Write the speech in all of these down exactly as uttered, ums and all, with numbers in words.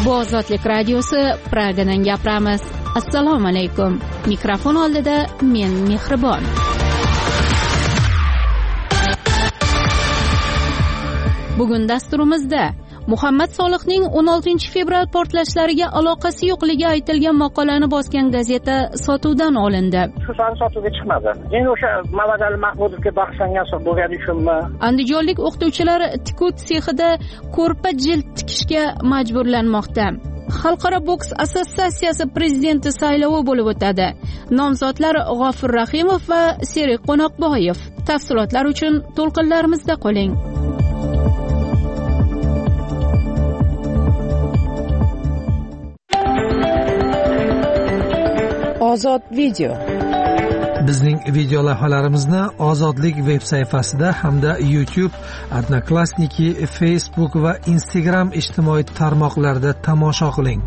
Bu Ozodlik radiosi, Pragadan gapiramiz. Assalomu alaykum. Mikrofon oldida men Mehribon. Bugun dasturimizda Muhammad Solihning o'n oltinchi fevral portlashlariga aloqasi yo'qligi aytilgan maqolani bosgan gazeta sotuvdan olindi. Shu soni sotuvga chiqmadi. Endi o'sha Mavadali Mahmudovga bag'ishlangan bo'lgani uchunmi? Andijonlik o'qituvchilar tikuv sexida ko'rpa jild tikishga majburlanmoqda. Xalqaro boks assotsiatsiyasi prezidenti saylovi bo'lib o'tadi. Nomzodlar G'ofur Rahimov va Seriq Qo'noqboyev. Tafsilotlar uchun to'lqinlarimizda qoling. Ozod video. Bizning video lavhalarimizni Ozodlik veb sayfasida hamda YouTube, Odnoklassniki, Facebook va Instagram ijtimoiy tarmoqlarida tomosha qiling.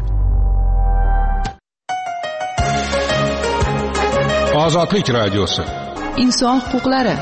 Ozodlik radiosi. Inson huquqlari.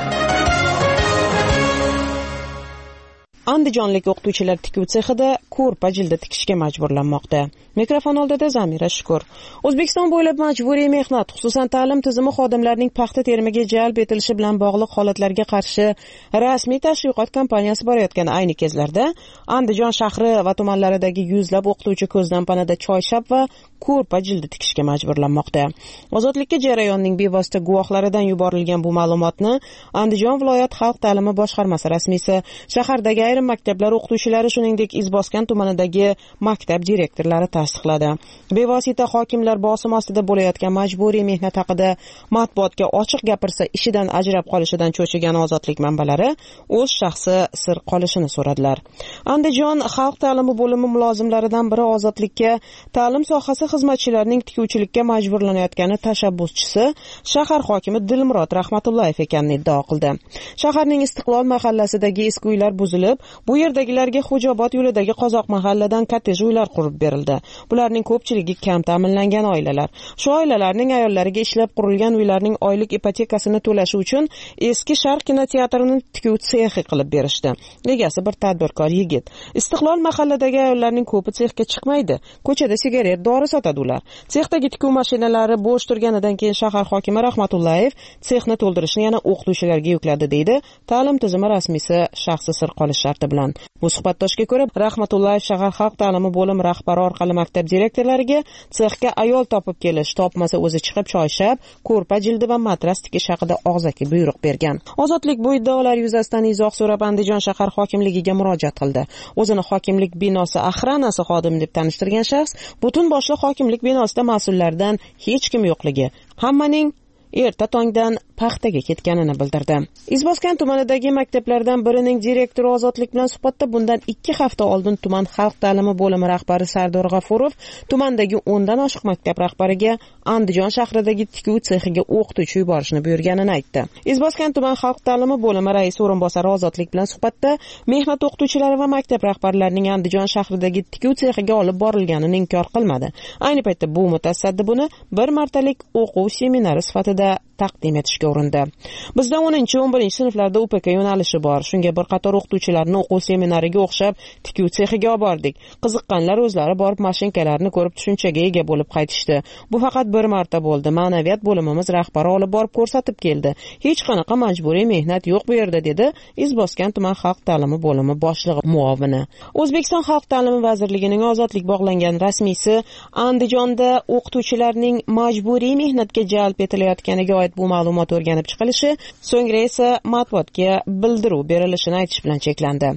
Andijonlik o'qituvchilar tikuv sexida ko'rpa jildi tikishga majburlanmoqda. Mikrofon oldida Zamira Shukur. O'zbekiston bo'ylab majburiy mehnat, xususan ta'lim tizimi xodimlarining paxta terimiga jalb etilishi bilan bog'liq holatlarga qarshi rasmiy tashviqot kampaniyasi borayotgan ayni kezlarda Andijon shahri va tumanlaridagi yuzlab o'qituvchi ko'zdan panada choyshab va ko'rpa jildi tikishga majburlanmoqda. Ozodlikka jarayonning bevosita guvohlaridan yuborilgan bu ma'lumotni Andijon viloyat xalq ta'limi boshqarmasi rasmiysi, shahardagi ayrim maktablar o'qituvchilari, shuningdek Izboskan tumanidagi maktab direktorlari tasdiqladi. Bevosita hokimlar bosim ostida bo'layotgan majburiy mehnat haqida matbuotga ochiq gapirsa ishidan ajrab qolishidan cho'chigan Ozodlik manbalari o'z shaxsi sir qolishini so'radilar. Andijon xalq ta'limi bo'limi mulozimlaridan biri Ozodlikka ta'lim sohasi xizmatchilarining tikuvchilikka majburlanayotgani tashabbuschisi shahar hokimi Dilmurod Rahmatullayev ekanini iddao qildi. Shaharning Istiqlol mahallasidagi eski uylar buzilib, bu yerdagilarga Xo'jobod yo'lidagi Qozoq mahalladan kottej uylar qurib berildi. Bularning ko'pchiligi kam ta'minlangan oilalar. Shu oilalarning ayollariga ishlab qurilgan uylarning oylik ipotekasini to'lashi uchun eski Sharq kinoteatrini tikuv sexi qilib berishdi. Egasi bir tadbirkor yigit. Istiqlol mahalladagi ayollarning ko'pi sexga chiqmaydi. Ko'chada sigaret, dori sotadi ular. Sexdagi tikuv mashinalari bo'sh turganidan keyin shahar hokimi Rahmatullayev sexni to'ldirishni yana o'qituvchilarga yukladi deydi ta'lim tizimi rasmiysi shaxsi sir qolish sharti bilan. Bu suhbatdoshga ko'ra Rahmatullayev shahar xalq ta'limi bo'limi rahbari orqali maktab direktorlariga sexga ayol topib kelish, topmasa o'zi chiqib choyshab, ko'rpa jildi va matras tikish haqida og'zaki buyruq bergan. Ozodlik bu iddaolar yuzasidan izoh so'rab Andijon shahar hokimligiga murojaat qildi. O'zini hokimlik binosi axranasi xodimi deb tanishtirgan shaxs butun boshli hokimlik binosida mas'ullardan hech kim yo'qligi, hammaning erta tongdan paxtaga ketganini bildirdi. Izboskan tumanidagi maktablardan birining direktori Ozodlik bilan suhbatda bundan ikki hafta oldin tuman xalq ta'limi bo'limi rahbari Sardor G'afurov tumandagi o'ndan oshiq maktab rahbariga Andijon shahridagi tikuv sexiga o'qituvchi yuborishni buyurganini aytdi. Izboskan tuman xalq ta'limi bo'limi raisi o'rinbosari Ozodlik bilan suhbatda mehnat o'qituvchilari va maktab rahbarlarining Andijon shahridagi tikuv sexiga olib borilganini inkor qilmadi. Ayni paytda bu mutasaddi buni bir martalik o'quv seminari sifatida taqdim etishga urindi. Bizda o'ninchi o'n birinchi sinflarda U P K yo'nalishi bor. Shunga bir qator o'qituvchilarni o'quv seminariga o'xshab tikuv sexiga olib bordik. Qiziqqanlar o'zlari borib mashinkalarni ko'rib tushunchaga ega bo'lib qaytishdi. Bu faqat bir marta bo'ldi. Ma'naviyat bo'limimiz rahbari olib borib ko'rsatib keldi. Hech qanaqa majburiy mehnat yo'q bu yerda, dedi Izboskan tuman xalq ta'limi bo'limi boshlig'i muovini. O'zbekiston xalq ta'limi vazirligining Ozodlik bog'langan rasmiysi Andijonda o'qituvchilarning majburiy mehnatga jalb etilayotganiga oid bu ma'lumot o'rganib chiqilishi, so'ngra esa matbuotga bildiruv berilishini aytish bilan cheklandi.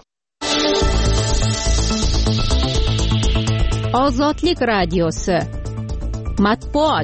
Ozodlik radiosi. Matbuot.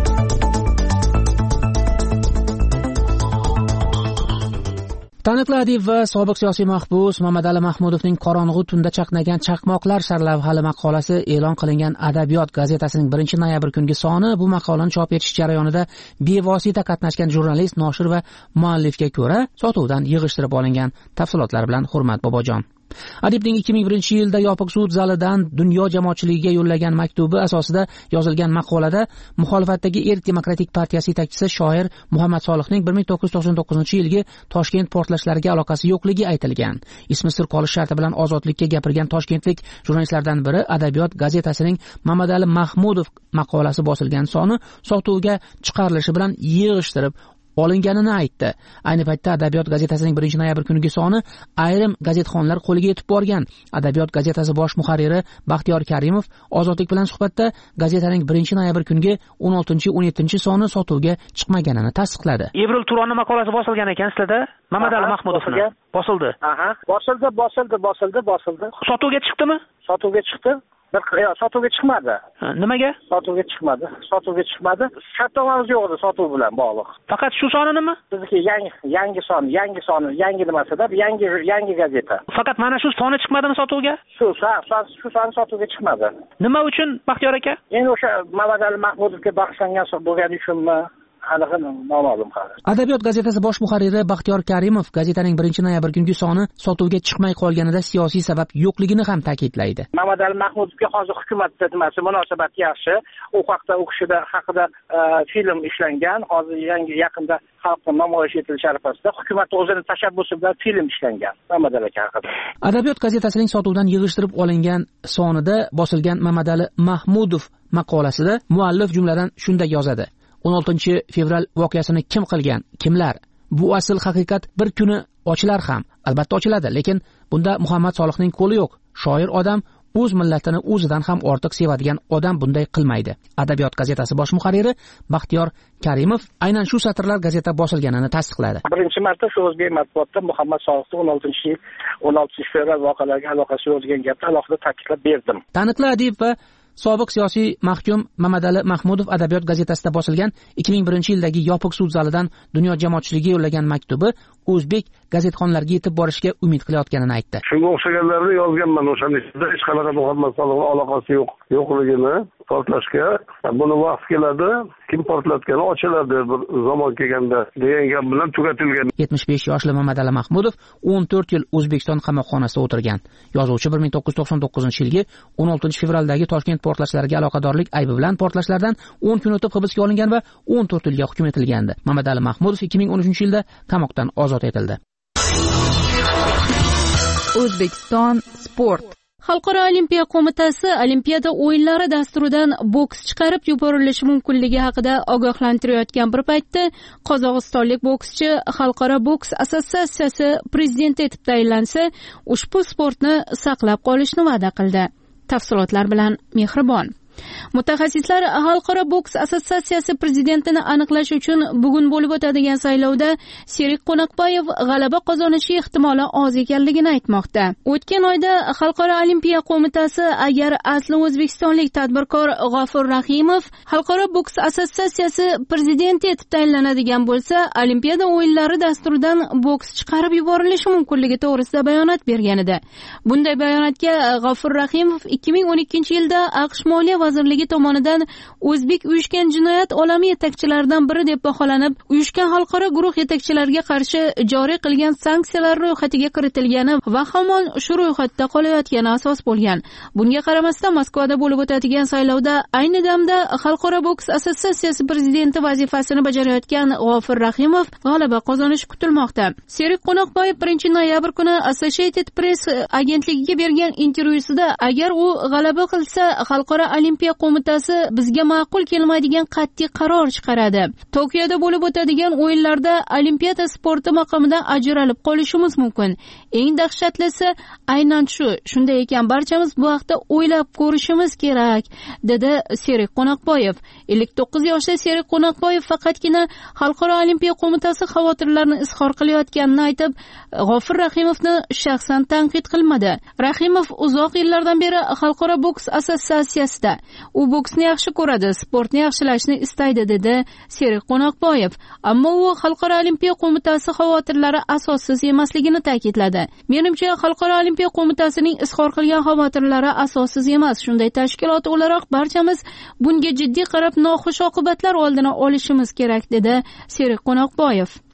Taniqli adib va sobiq siyosiy mahbus Mavadali Mahmudovning Qorong'u tunda chaqnagan chaqmoqlar sarlavhali maqolasi e'lon qilingan Adabiyot gazetasining birinchi noyabr kungi soni bu maqolani chop etish jarayonida bevosita qatnashgan jurnalist, noshir va muallifga ko'ra sotuvdan yig'ishtirib olingan. Tafsilotlar bilan Hurmat Bobojon. Adibning ikki ming birinchi yilda yopiq sud zalidan dunyo jamoatchiligiga yo'llagan maktubi asosida yozilgan maqolada muxolifatdagi Erk demokratik partiyasi yetakchisi shoir Muhammad Solihning bir ming to'qqiz yuz to'qson to'qqizinchi yilgi Toshkent portlashlariga aloqasi yo'qligi aytilgan. Ismi sir qolish sharti bilan ozodlikka gapirgan toshkentlik jurnalistlardan biri Adabiyot gazetasining Mamadali Mahmudov maqolasi bosilgan soni sotuvga chiqarilishi bilan yig'ishtirib olinganini aytdi. Ayni paytda Adabiyot gazetasining birinchi noyabr kuniga soni ayrim gazetxonlar qo'liga yetib borgan. Adabiyot gazetasi bosh muharriri Baxtiyor Karimov ozodlik bilan suhbatda gazetaning birinchi noyabr kungi o'n oltinchi o'n yettinchi soni sotuvga chiqmaganini tasdiqladi. Ibril Turonni maqolasi bosilgan ekan sizlarda? Mamadali Mahmudovning bosildi. Aha, bosildi, bosildi, bosildi, bosildi. Sotuvga chiqdimi? Sotuvga chiqdi. Bir yo'q, sotuvga chiqmadi. Nimaga? Sotuvga chiqmadi. Sotuvga chiqmadi. Shartnomamiz yo'q edi sotuv bilan bog'liq. Faqat shu sonimi? Bizniki yangi yangi son, yangi son, yangi nimasida, yangi yangi gazeta. Faqat mana shu soni chiqmadimi sotuvga? Shu son, shu son sotuvga chiqmadi. Nima uchun Baxtiyor aka? Endi o'sha Mamadali Mahmudovga bag'ishlangan bo'lgani uchunmi? Noma'lum hali. Adabiyot gazetasi bosh muharriri Baxtiyor Karimov gazetaning birinchi noyabr kungi soni sotuvga chiqmay qolganida siyosiy sabab yo'qligini ham ta'kidlaydi. Mamadali Mahmudovga hozir hukumatda nimasi munosabati yaxshi. U haqda u kishida haqida film ishlangan. Hozir yangi yaqinda xalqqa namoyish etilish arafasida hukumat o'zining tashabbusi bilan film ishlangan Mamadali aka haqida. Adabiyot gazetasining sotuvdan yig'ishtirib olingan sonida bosilgan Mamadali Mahmudov maqolasida muallif jumladan shunday yozadi: o'n oltinchi fevral voqeasini kim qilgan, kimlar? Bu asl haqiqat bir kuni ochilar ham, albatta ochiladi, lekin bunda Muhammad Solihning qo'li yo'q. Shoir odam o'z millatini o'zidan ham ortiq sevadigan odam bunday qilmaydi. Adabiyot gazetasi bosh muharriri Baxtiyor Karimov aynan shu satrlar gazeta bosilganini tasdiqladi. Birinchi marta shu o'zbek matbuotida Muhammad Solihning o'n oltinchi yil o'n oltinchi fevral voqealariga aloqasi yozgan gapni alohida ta'kidlab berdim. Taniqli adib va sobiq siyosiy mahkum Mamadali Mahmudov Adabiyot gazetasida bosilgan ikki ming birinchi yildagi yopiq sud zalidan dunyo jamoatchiligiga yo'llagan maktubi o'zbek gazetxonlariga yetib borishga umid qilayotganini aytdi. Shunga o'xshaganlarni yozganman o'shaning ichida hech qanaqa Muhammad Solih aloqasi yo'q, yo'qligini portlashga. Buni vaqt keladi, kim portlatgani ochiladi bir zamon kelganda degan gap bilan tugatilgan. yetmish besh yoshli Mamadali Mahmudov o'n to'rt yil O'zbekiston qamoqxonasida o'tirgan. Yozuvchi bir ming to'qqiz yuz to'qson to'qqizinchi yilgi o'n oltinchi fevraldagi Toshkent portlashlariga aloqadorlik aybi bilan portlashlardan o'n kun o'tib hibsga olingan va o'n to'rt yilga hukm etilgandi. Mamadali Mahmudov ikki ming o'n uchinchi yilda qamoqdan ozod etildi. O'zbekiston sport. Xalqaro olimpiya qo'mitasi Olimpiada o'yinlari dasturidan boks chiqarib yuborilishi mumkinligi haqida ogohlantirayotgan bir paytda qozog'istonlik bokschi Xalqaro boks assotsiatsiyasi prezidenti etib tayinlansa, ushbu sportni saqlab qolishni va'da qildi. Tafsilotlar bilan Mehribon. Mutaxassislar Xalqaro boks assotsiatsiyasi prezidentini aniqlash uchun bugun bo'lib o'tadigan saylovda Serik Qo'naqboyev g'alaba qozonishi ehtimoli oz ekanligini aytmoqda. O'tgan oyda Xalqaro olimpiya qo'mitasi agar asli o'zbekistonlik tadbirkor G'ofur Rahimov Xalqaro boks assotsiatsiyasi prezidenti etib tayinlanadigan bo'lsa, Olimpiada o'yinlari dasturidan boks chiqarib yuborilishi mumkinligi to'g'risida bayonot bergan edi. Bunday bayonotga G'ofur Rahimov ikki ming o'n ikkinchi yilda AQSh Moliya vazirligi tomonidan o'zbek uyushgan jinoyat olami yetakchilaridan biri deb baholanib, uyushgan xalqaro guruh yetakchilariga qarshi joriy qilgan sanksiyalar ro'yxatiga kiritilgani va hamon shu ro'yxatda qolayotgani asos bo'lgan. Bunga qaramasdan Moskvada bo'lib o'tadigan saylovda ayni damda Xalqaro boks assotsiatsiyasi prezidenti vazifasini bajarayotgan G'ofur Rahimov g'alaba qozonishi kutilmoqda. Serik Qo'naqboyev birinchi noyabr kuni Associated Press agentligiga bergan intervyusida agar u g'alaba qilsa, Xalqaro olimpiya qo'mitasi bizga ma'qul kelmaydigan qat'iy qaror chiqaradi. Tokioda bo'lib o'tadigan o'yinlarda olimpiada sporti maqomidan ajralib qolishimiz mumkin. Eng dahshatlisi aynan shu. Shunday ekan, barchamiz bu haqda o'ylab ko'rishimiz kerak, dedi Serik Qo'naqboyev. ellik to'qqiz yoshli Serik Qo'naqboyev faqatgina Xalqaro olimpiya qo'mitasi xavotirlarini izhor qilayotganini aytib, G'ofur Rahimovni shaxsan tanqid qilmadi. Rahimov uzoq yillardan beri Xalqaro boks assotsiatsiyasida. U boksni yaxshi ko'radi, sportni yaxshilashni istaydi, dedi Serik Qo'naqboyev. Ammo u Xalqaro olimpiya qo'mitasi xavotirlari asossiz emasligini ta'kidladi. Menimcha, Xalqaro olimpiya qo'mitasining izhor qilgan xavotirlari asossiz emas. Shunday tashkilot o'laroq barchamiz bunga jiddiy qarab noxush oqibatlar oldini olishimiz kerak, dedi Serik Qo'naqboyev.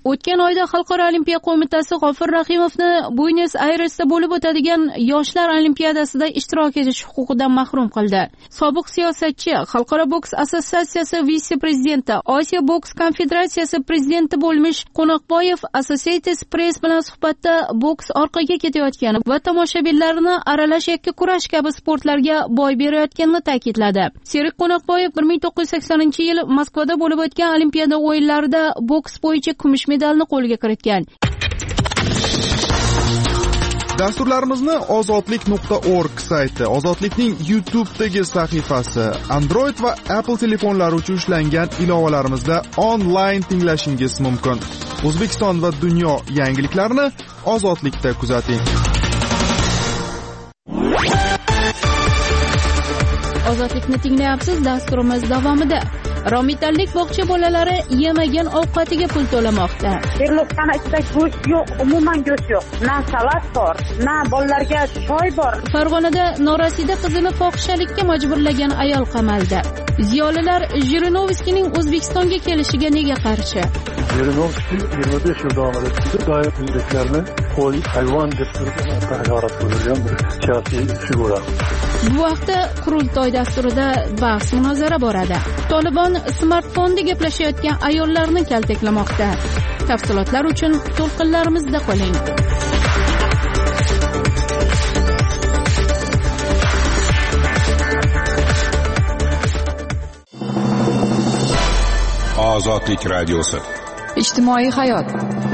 O'tgan oyda Xalqaro olimpiya qo'mitasi G'ofur Rahimovni Buenos Airesda bo'lib o'tadigan yoshlar olimpiadasida ishtirok etish huquqidan mahrum qildi. Sobiq siyosatchi, Xalqaro boks assotsiatsiyasi vitse-prezidenti, Osiyo boks konfederatsiyasi prezidenti bo'lmish Qo'noqboyev Associated Press bilan suhbatda boks orqaga ketayotgani va tomoshabinlarni aralash yakka kurash kabi sportlarga boy berayotganini ta'kidladi. Serik Qo'noqboyev bir ming to'qqiz yuz saksoninchi yil Moskvada bo'lib o'tgan olimpiada o'yinlarida boks bo'yicha kumush medalni qo'lga kiritgan. Dasturlarimizni ozodlik nuqta org sayti, Ozodlikning YouTube'dagi sahifasi, Android va Apple telefonlari uchun ishlangan ilovalarimizda onlayn tinglashingiz mumkin. O'zbekiston va dunyo yangiliklarini Ozodlikda kuzating. Ozodlikni tinglayapsiz. Dasturimiz davomida Romitallik bog'cha bolalari yemagan ovqatiga pul to'lamoqda. Perlovkani ichida go'sht yo'q, umuman go'sht yo'q. Na salat bor, na bolalarga choy bor. Farg'onada norasida qizini fohishalikka majburlagan ayol qamaldi. Ziyolilar Jirinovskining O'zbekistonga kelishiga nega qarshi? Jirinovskiy yigirma besh yil davomida doim o'zbeklarni qo'y, hayvon deb haqorat qilgan bir siyosiy figura. Bu vaqtda qurultoy dasturida bahs munozara boradi. Tolibon smartfonda gaplashayotgan ayollarni kaltaklamoqda. Tafsilotlar uchun to'lqinlarimizda qoling. Ozodlik radiosi. Ijtimoiy hayot.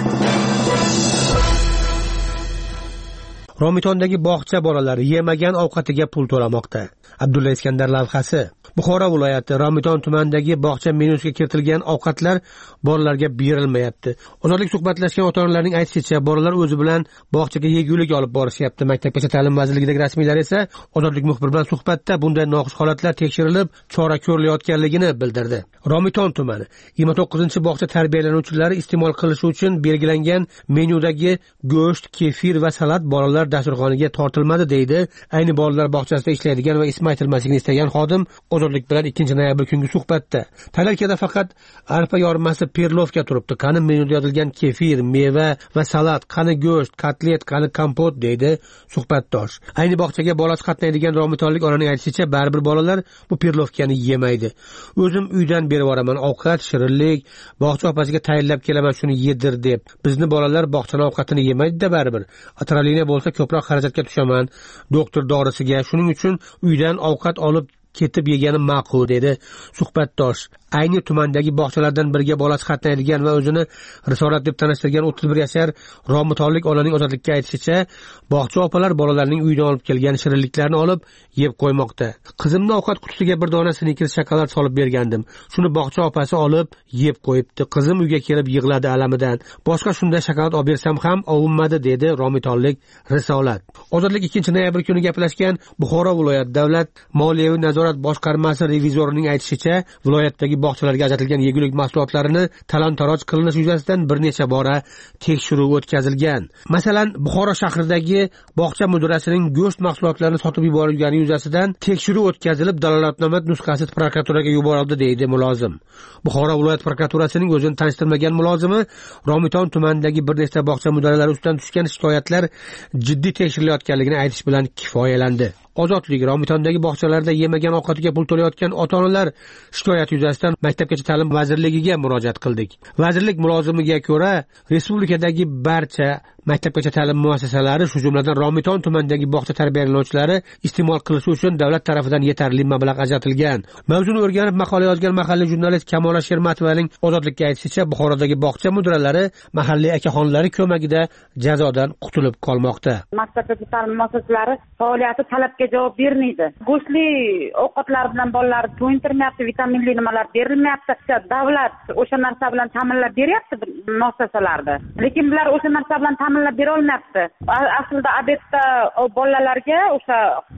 Romitondagi bog'cha bolalari yemagan ovqatiga pul to'lamoqda. Abdulla Iskandar lavhasi. Buxoro viloyati Romiton tumanidagi bog'cha menyusiga kiritilgan ovqatlar bolalarga berilmayapti. Ozodlik suhbatlashgan ota-onalarning aytishicha, bolalar o'zi bilan bog'chaga yegulik olib borishyapti. Maktabgacha ta'lim vazirligidagi rasmiylar esa Ozodlik muxbir bilan suhbatda bunday noxush holatlar tekshirilib, chora ko'rilayotganligini bildirdi. Romiton tumani yigirma to'qqizinchi bog'cha tarbiyalanuvchilari iste'mol qilishi uchun belgilangan menyudagi go'sht, kefir va salat bolalar dasturxoniga tortilmadi deydi. Ayni bolalar bog'chasida ishlaydigan va ismi aytilmasligini istagan xodim Ozodlik bilan ikkinchi noyabr kungi suhbatda. Tarelkada faqat arpa yormasi perlovka turibdi. Qani menyuda yozilgan kefir, meva va salat, qani go'sht, kotlet, qani kompot deydi suhbatdosh. Ayni bog'chaga bolasi qatnaydigan romitonlik onaning aytishicha, baribir bolalar bu perlovkani yemaydi. O'zim uydan berib boraman ovqat, shirinlik, bog'cha opasiga tayinlab kelaman shuni yedir deb. Bizni bolalar bog'chaning ovqatini yemaydi-da baribir. Atralina bo'lsa ko'proq xarajatga tushaman, doktor dorisiga. Shuning uchun uydan ovqat olib ketib yegani ma'qul dedi suhbatdosh. Ayni tumandagi bog'chalardan biriga bolasi qatnaydigan va o'zini risolat deb tanishtirgan o'ttiz bir yashar romitonlik onaning Ozodlikka aytishicha, bog'cha opalar bolalarning uyidan olib kelgan shirinliklarni olib yeb qo'ymoqda. Qizimni ovqat qutisiga bir dona snikers shokolad solib bergandim. Shuni bog'cha opasi olib yeb qo'yibdi. Qizim uyga kelib yig'ladi alamidan. Boshqa shunday shokolad olib bersam ham ovunmadi dedi romitonlik risolat. Ozodlik ikkinchi noyabr kuni gaplashgan Buxoro viloyat davlat moliyaviy nazorat boshqarmasi revizorining aytishicha, viloyatdagi bog'chalarga ajratilgan yegulik mahsulotlarini talon-taroj qilinish yuzasidan bir necha bora tekshiruv o'tkazilgan. Masalan, Buxoro shahridagi bog'cha mudirasining go'sht mahsulotlarini sotib yuborilgani yuzasidan tekshiruv o'tkazilib, dalolatnoma nusxasi prokuraturaga yuborildi deydi mulozim. Buxoro viloyat prokuraturasining o'zini tanishtirmagan mulozimi Romiton tumanidagi bir nechta bog'cha mudiralari ustidan tushgan shikoyatlar jiddiy tekshirilayotganligini aytish bilan kifoyalandi. Ozodlik Romitondagi bog'chalarda yemagan ovqatiga pul to'layotgan ota-onalar shikoyati yuzasidan Maktabgacha ta'lim vazirligiga murojaat qildik. Vazirlik mulozimiga ko'ra, respublikadagi barcha maktabgacha ta'lim muassasalari, shu jumladan Romiton tumanidagi bog'cha tarbiyalanuvchilari iste'mol qilishi uchun davlat tomonidan yetarli mablag' ajratilgan. Mavzuni o'rganib maqola yozgan mahalliy jurnalist Kamola Shermatovaning Ozodlikka aytishicha, Buxorodagi bog'cha mudiralari mahalliy akaxonlari ko'magida jazodan qutulib qolmoqda. Maktabgacha ta'lim muassasalari faoliyati talabga javob bermaydi. Go'shtli ovqatlar bilan bolalarni to'yintirmayapti, vitaminli nimalar berilmayapti. Davlat o'sha narsa bilan ta'minlab beryapti muassasalarda. Lekin bular o'sha narsa bilan ta'minlab bera olmayapti. Aslida obedda bolalarga o'sha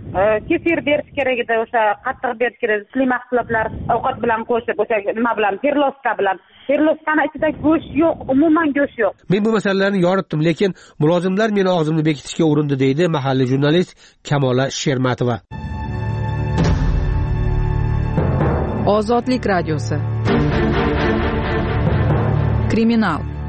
kefir berish kerak edi, o'sha qattiq berish kerak, suli mahsulotlar ovqat bilan qo'shib, o'sha nima bilan, perlovka bilan. Perlovkani ichida go'sht yo'q, umuman go'sht yo'q. Men bu masalalarni yoritdim, lekin mulozimlar meni og'zimni bekitishga urindi deydi mahalliy jurnalist Kamola Shermatova. Ozodlik radiosi. Kriminal.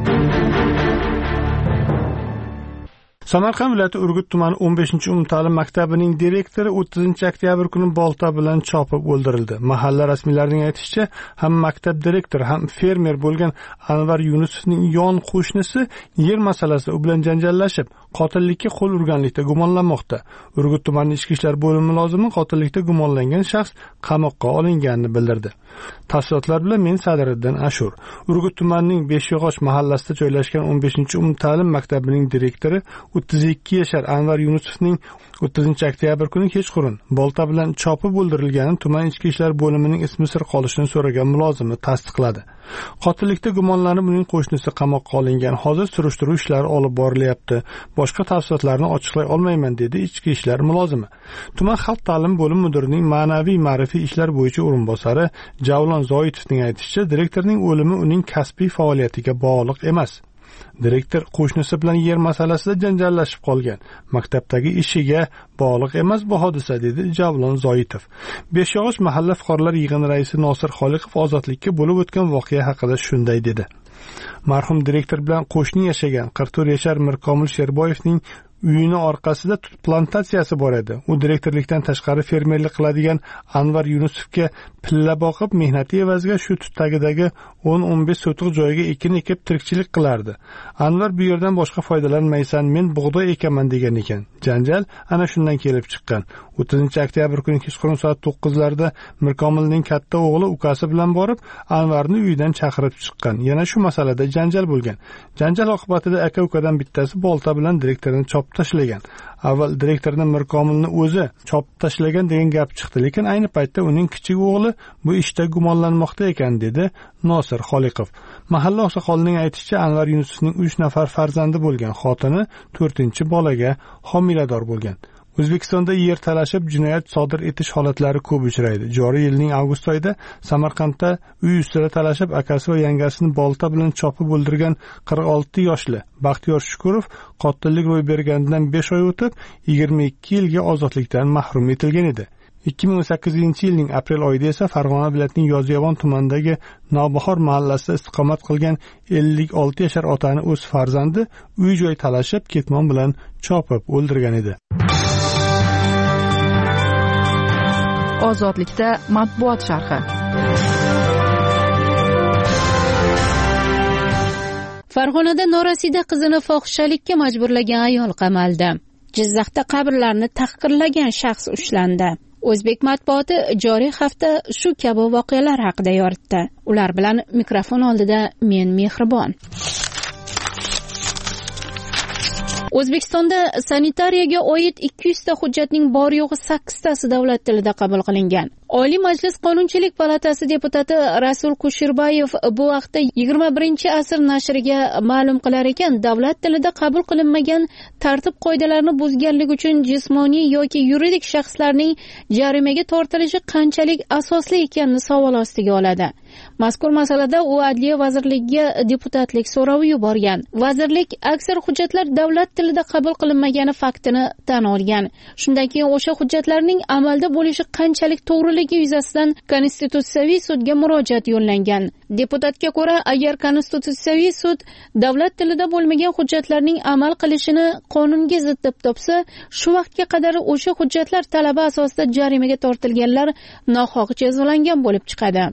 Samarqand viloyati Urgut tumani o'n beshinchi umumta'lim maktabining direktori o'ttizinchi oktyabr kuni bolta bilan chopib o'ldirildi. Mahalla rasmiylarining aytishicha, ham maktab direktori ham fermer bo'lgan Anvar Yunusovning yon qo'shnisi yer masalasida u bilan janjallashib, qotillikka qo'l urganlikda gumonlanmoqda. Urgut tumani ichki ishlar bo'limi mulozimi qotillikda gumonlangan shaxs qamoqqa olinganini bildirdi. Tafsilotlar bilan men Sadiriddin Ashur. Urgut tumanining Beshyog'och mahallasida joylashgan o'n beshinchi umumta'lim maktabining direktori o'ttiz ikki yashar Anvar Yunusovning o'ttizinchi oktyabr kuni kechqurun bolta bilan chopib o'ldirilganini tuman ichki ishlar bo'limining ismi sir qolishini so'ragan mulozimi tasdiqladi. Qotillikda gumonlanib uning qo'shnisi qamoqqa olingan. Hozir surishtiruv ishlari olib borilyapti. Boshqa tafsilotlarni ochiqlay olmayman dedi ichki ishlar mulozimi. Tuman xalq ta'lim bo'limi mudirining ma'naviy ma'rifiy ishlar bo'yicha o'rinbosari Javlon Zoitovning aytishicha, direktorning o'limi uning kasbiy faoliyatiga bog'liq emas. Direktor qo'shnisi bilan yer masalasida janjallashib qolgan. Maktabdagi ishiga bog'liq emas bu hodisa, dedi Javlon Zoitov. Beshyog'och mahalla fuqarolar yig'ini raisi Nosir Xoliqov ozodlikka bo'lib o'tgan voqea haqida shunday dedi. Marhum direktor bilan qo'shni yashagan qirq to'rt yashar Mirkomil Sherboyevning uyini orqasida tut plantatsiyasi bor edi. U direktorlikdan tashqari fermerlik qiladigan Anvar Yunusovga pilla boqib, mehnati evaziga shu tut tagidagi o'n o'n besh sotiq joyga ekin ekib tirikchilik qilardi. Anvar bu yerdan boshqa foydalanmaysan, men bug'doy ekaman degan ekan. Janjal ana shundan kelib chiqqan. o'ttizinchi oktyabr kuni kechqurun soat to'qqizlarda Mirkomilning katta o'g'li ukasi bilan borib, Anvarni uyidan chaqirib chiqqan. Yana shu masalada janjal bo'lgan. Janjal oqibatida aka-ukadan bittasi bolta bilan direktorni chopib tashlagan. Avval direktorning Mirkomilni o'zi chopib tashlagan degan gap chiqdi, lekin ayni paytda uning kichik o'g'li bu ishda gumonlanmoqda ekan, dedi Nosir Xoliqov. Mahalla oqsoqolining aytishicha, Anvar Yunusovning uch nafar farzandi bo'lgan, xotini to'rtinchi bolaga homilador bo'lgan. O'zbekistonda yer talashib jinoyat sodir etish holatlari ko'p uchraydi. Joriy yilning avgust oyida Samarqandda uy ustida talashib akasi va yangasini bolta bilan chopib o'ldirgan qirq olti yoshli Baxtiyor Shukurov qotillik ro'y berganidan besh oy o'tib yigirma ikki yilga ozodlikdan mahrum etilgan edi. ikki ming o'n sakkizinchi yilning aprel oyida esa Farg'ona viloyatining Yozyovon tumanidagi Nobahor mahallasida istiqomat qilgan ellik olti yashar otani o'z farzandi uy-joy talashib ketmon bilan chopib o'ldirgan edi. Ozodlikda matbuot sharhi. Farg'onada norasida qizini fohishalikka majburlagan ayol qamaldi. Jizzaxda qabrlarni tahqirlagan shaxs ushlandi. O'zbek matbuoti joriy hafta shu kabi voqealar haqida yoritdi. Ular bilan mikrofon oldida men Mehribon. O'zbekistonda sanitariyaga oid ikki yuz ta hujjatning bor yo'g'i sakkiz tasi davlat tilida qabul qilingan. Oliy Majlis Qonunchilik palatasi deputati Rasul Kushirbayev bu vaqtda yigirma birinchi asr nashriga ma'lum qilar ekan, davlat tilida qabul qilinmagan tartib qoidalarini buzganlik uchun jismoniy yoki yuridik shaxslarning jarimaga tortilishi qanchalik asosli ekanini savol ostiga oladi. Mazkur masalada u Adliya vazirligiga deputatlik so'rovi yuborgan. Vazirlik aksar hujjatlar davlat tilida qabul qilinmagani faktini tan olgan. Shundan keyin o'sha hujjatlarning amalda bo'lishi qanchalik to'g'riligi yuzasidan Konstitutsiyaviy sudga murojaat yo'llangan. Deputatga ko'ra, agar Konstitutsiyaviy sud davlat tilida bo'lmagan hujjatlarning amal qilishini qonunga zid deb topsa, shu vaqtga qadar o'sha hujjatlar talabi asosida jarimaga tortilganlar nohaq jazolangan bo'lib chiqadi.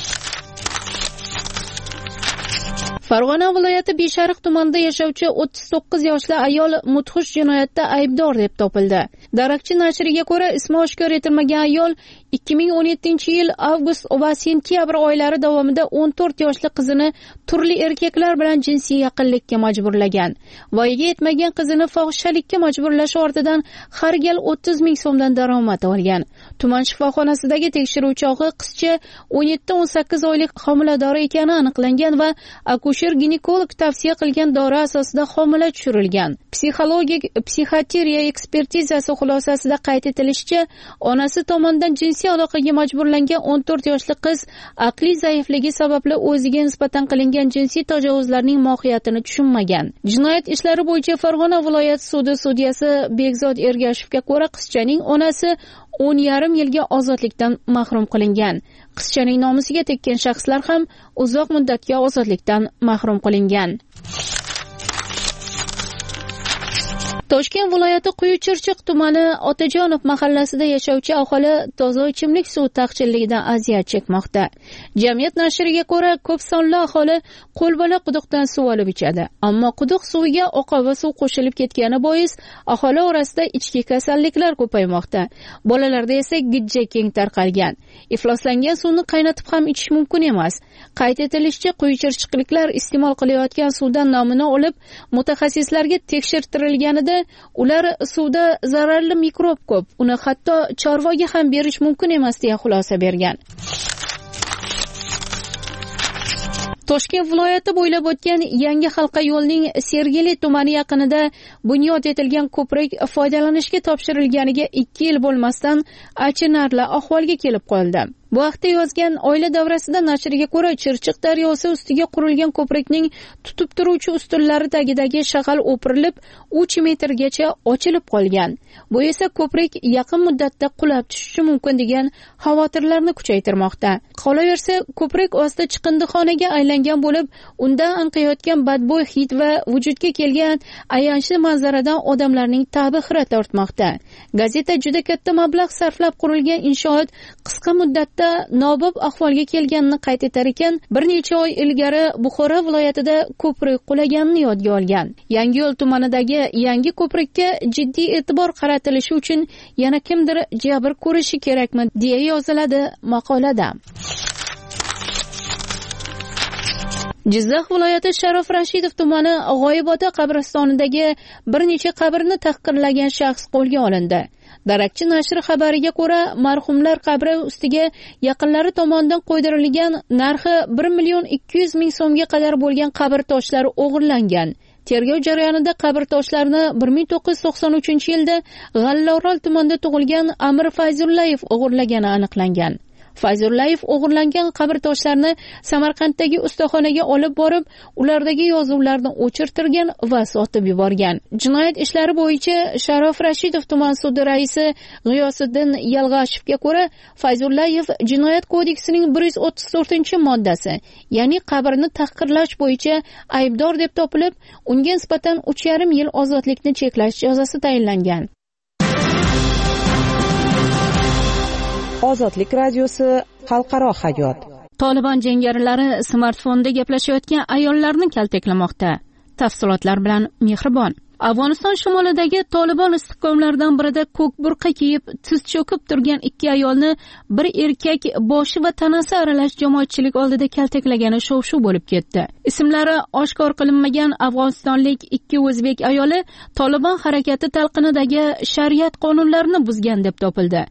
Farg'ona viloyati Beshariq tumanida yashovchi o'ttiz to'qqiz yoshli ayol mudhish jinoyatda aybdor deb topildi. Darakchi nashriga ko'ra, ismi oshkor etilmagan ayol ikki ming o'n yettinchi yil avgust va sentyabr oylari davomida o'n to'rt yoshli qizini turli erkaklar bilan jinsiy yaqinlikka majburlagan. Voyaga yetmagan qizini fohishalikka majburlash ortidan har gal o'ttiz ming so'mdan daromad olgan. Tuman shifoxonasidagi tekshiruvchi og'i qizcha o'n yetti o'n sakkiz oylik homilador ekani aniqlangan va akusher ginekolog tavsiya qilgan dori asosida homila tushirilgan. Psixologik psixiatriya ekspertizasi xulosasida qayd etilishicha, onasi tomonidan jinsiy aloqaga majburlangan o'n to'rt yoshli qiz aqliy zaifligi sababli o'ziga nisbatan qilingan jinsiy tajovuzlarning mohiyatini tushunmagan. Jinoyat ishlari bo'yicha Farg'ona viloyat sudi sudyasi Bekzod Ergashevga ko'ra, qizchaning onasi o'n yarim yilga ozodlikdan mahrum qilingan. Qizchaning nomusiga tekkan shaxslar ham uzoq muddatga ozodlikdan mahrum qilingan. Toshkent viloyati Quyuchirchiq tumani Otajonov mahallasida yashovchi aholi toza ichimlik suvi taqchilligidan aziyat chekmoqda. Jamiyat nashriga ko'ra, ko'p sonli aholi qo'lbola quduqdan suv olib ichadi. Ammo quduq suviga oqova suv qo'shilib ketgani bois aholi orasida ichki kasalliklar ko'paymoqda. Bolalarda esa gijja keng tarqalgan. Ifloslangan suvni qaynatib ham ichish mumkin emas. Qayd etilishicha, quyuchirchiqliklar iste'mol qilayotgan suvdan namuna olib, mutaxassislarga tekshirtirilganida ular suvda zararli mikrob ko'p, uni hatto chorvaga ham berish mumkin emas deya xulosa bergan. Toshkent viloyati bo'ylab o'tgan yangi halqa yo'lning Sergeli tumani yaqinida bunyod etilgan ko'prik foydalanishga topshirilganiga ikki yil bo'lmasdan achinarli ahvolga kelib qoldi. Bu haqda yozgan Oila davrasida nashriga ko'ra, Chirchiq daryosi ustiga qurilgan ko'prikning tutib turuvchi ustunlari tagidagi shag'al o'pirilib, uch metrgacha ochilib qolgan. Bu esa ko'prik yaqin muddatda qulab tushishi mumkin degan xavotirlarni kuchaytirmoqda. Qolaversa, ko'prik osti chiqindixonaga aylangan bo'lib, undan anqiyotgan badbo'y hid va vujudga kelgan ayanchli manzaradan odamlarning ta'bi xira tortmoqda. Gazeta juda katta mablag' sarflab qurilgan inshoot qisqa muddatda nobop ahvolga kelganini qayd etar ekan, bir necha oy ilgari Buxoro viloyatida ko'prik qulaganini yodga olgan. Yangiyo'l tumanidagi yangi ko'prikka jiddiy e'tibor qaratilishi uchun yana kimdir jabr ko'rishi kerakmi, deya yoziladi maqolada. Jizzax viloyati Sharof Rashidov tumani G'oyibota qabristonidagi bir necha qabrni tahqirlagan shaxs qo'lga olindi. Darakchi nashri xabariga ko'ra, marhumlar qabri ustiga yaqinlari tomonidan qo'ydirilgan narxi bir million ikki yuz ming so'mga qadar bo'lgan qabr toshlari o'g'irlangan. Tergov jarayonida qabr toshlarini bir ming to'qqiz yuz to'qson uchinchi yilda G'allaorol tumanida tug'ilgan Amir Fayzullayev o'g'irlagani aniqlangan. Fayzullayev o'g'irlangan qabr toshlarini Samarqanddagi ustaxonaga olib borib, ulardagi yozuvlarni o'chirtirgan va sotib yuborgan. Jinoyat ishlari bo'yicha Sharof Rashidov tuman sudi raisi G'iyosiddin Yalg'ashevga ko'ra, Fayzullayev Jinoyat kodeksining bir yuz o'ttiz to'rtinchi moddasi, ya'ni qabrni tahqirlash bo'yicha aybdor deb topilib, unga nisbatan uch yarim yil ozodlikni cheklash jazosi tayinlangan. Ozodlik radiosi xalqaro hayot. Tolibon jangarilari smartfonda gaplashayotgan ayollarni kaltaklamoqda. Tafsilotlar bilan Mehribon. Afg'oniston shimolidagi Tolibon istehkomlaridan birida ko'k burqa kiyib, tiz cho'kib turgan ikki ayolni bir erkak boshi va tanasi aralash jamoatchilik oldida kaltaklagani shov-shuv bo'lib ketdi. Ismlari oshkor qilinmagan afg'onistonlik ikki o'zbek ayoli Tolibon harakati talqinidagi shariat qonunlarini buzgan deb topildi.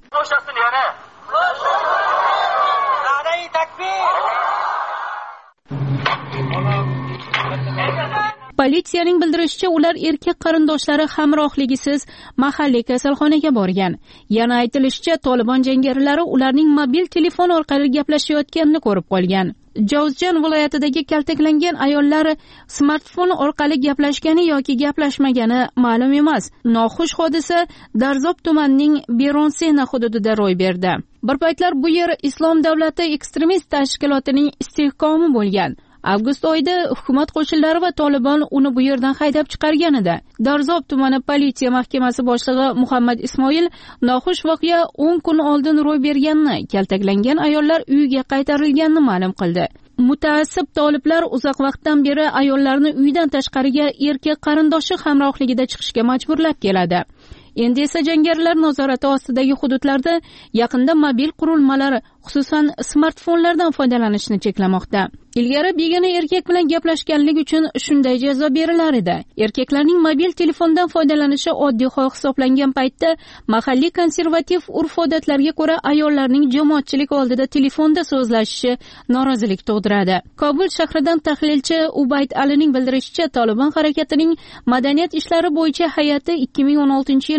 Politsiyaning bildirishicha, ular erkak qarindoshlari hamrohligisiz mahalliy kasalxonaga borgan. Yana aytilishicha, Tolibon jangarilari ularning mobil telefon orqali gaplashayotganini ko'rib qolgan. Jovzjan viloyatidagi kaltaklangan ayollar smartfon orqali gaplashgani yoki gaplashmagani ma'lum emas. Noxush hodisa Darzob tumanining Beronsena hududida ro'y berdi. Bir paytlar bu yer Islom davlati ekstremist tashkilotining istehkomi bo'lgan. Avgust oyida hukumat qo'shinlari va Tolibon uni bu yerdan haydab chiqarganida. Darzob tumani politsiya mahkamasi boshlig'i Muhammad Ismoil noxush voqea o'n kun oldin ro'y berganini, kaltaklangan ayollar uyiga qaytarilganini ma'lum qildi. Mutaassib toliblar uzoq vaqtdan beri ayollarni uydan tashqariga erkak qarindoshi hamrohligida chiqishga majburlab keladi. Endi esa jangarilar nazorati ostidagi hududlarda yaqinda mobil qurilmalar, xususan smartfonlardan foydalanishni cheklamoqda. Ilgari begona erkak bilan gaplashganlik uchun shunday jazo berilar edi. Erkaklarning mobil telefondan foydalanishi oddiy hol hisoblangan paytda mahalliy konservativ urf-odatlarga ko'ra ayollarning jamoatchilik oldida telefonda so'zlashishi norozilik tug'diradi. Kobul shahridan tahlilchi Ubayd Alining bildirishicha, Tolibon harakatining madaniyat ishlari bo'yicha hay'ati ikki ming o'n oltinchi yil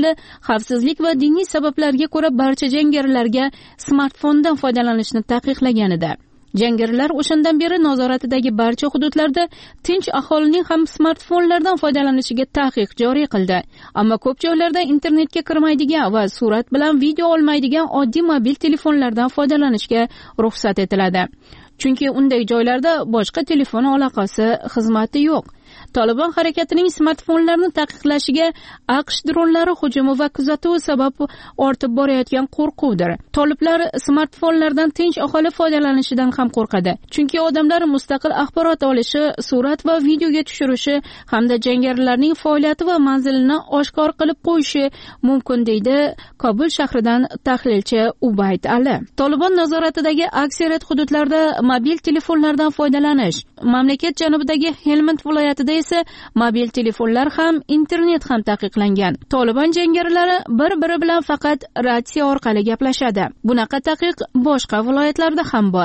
tashkili xavfsizlik va diniy sabablarga ko'ra barcha jangarilarga smartfondan foydalanishni taqiqlagan edi. Jangarilar o'shandan beri nazoratidagi barcha hududlarda tinch aholining ham smartfonlardan foydalanishiga taqiq joriy qildi. Ammo ko'p joylarda internetga kirmaydigan va surat bilan video olmaydigan oddiy mobil telefonlardan foydalanishga ruxsat etiladi. Chunki unday joylarda boshqa telefon aloqasi xizmati yo'q. Taliban harakatining smartfonlarni taqiqlashiga AQSh dronlari hujumi va kuzatuvi sabab ortib borayotgan qo'rquvdir. Toliblar smartfonlardan tinch aholi foydalanishidan ham qo'rqadi. Chunki odamlar mustaqil axborot olishi, surat va videoga tushirishi hamda jangarilarning faoliyati va manzilini oshkor qilib qo'yishi mumkin deydi Kobul shahridan tahlilchi Ubayd Ali. Taliban nazoratidagi aksariyat hududlarda mobil telefonlardan foydalanish, mamlakat janubidagi Helmand viloyatida esa mobil telefonlar ham, internet ham taqiqlangan. Taliban jangarilari bir-biri bilan faqat ratsiya orqali gaplashadi. Bunaqa taqiq boshqa viloyatlarda ham bor.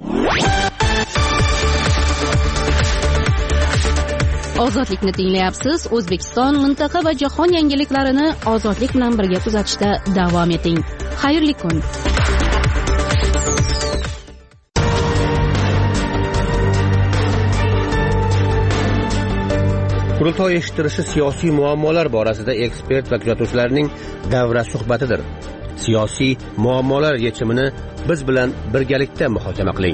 Ozodlikni tinglayapsiz. O'zbekiston, mintaqa va jahon yangiliklarini ozodlik bilan birga kuzatishda davom eting. Xayrli kun. Qurultoy eshittirishi siyosiy muammolar borasida ekspert va kuzatuvchilarning davra suhbatidir. Siyosiy muammolar yechimini biz bilan birgalikda muhokama qiling.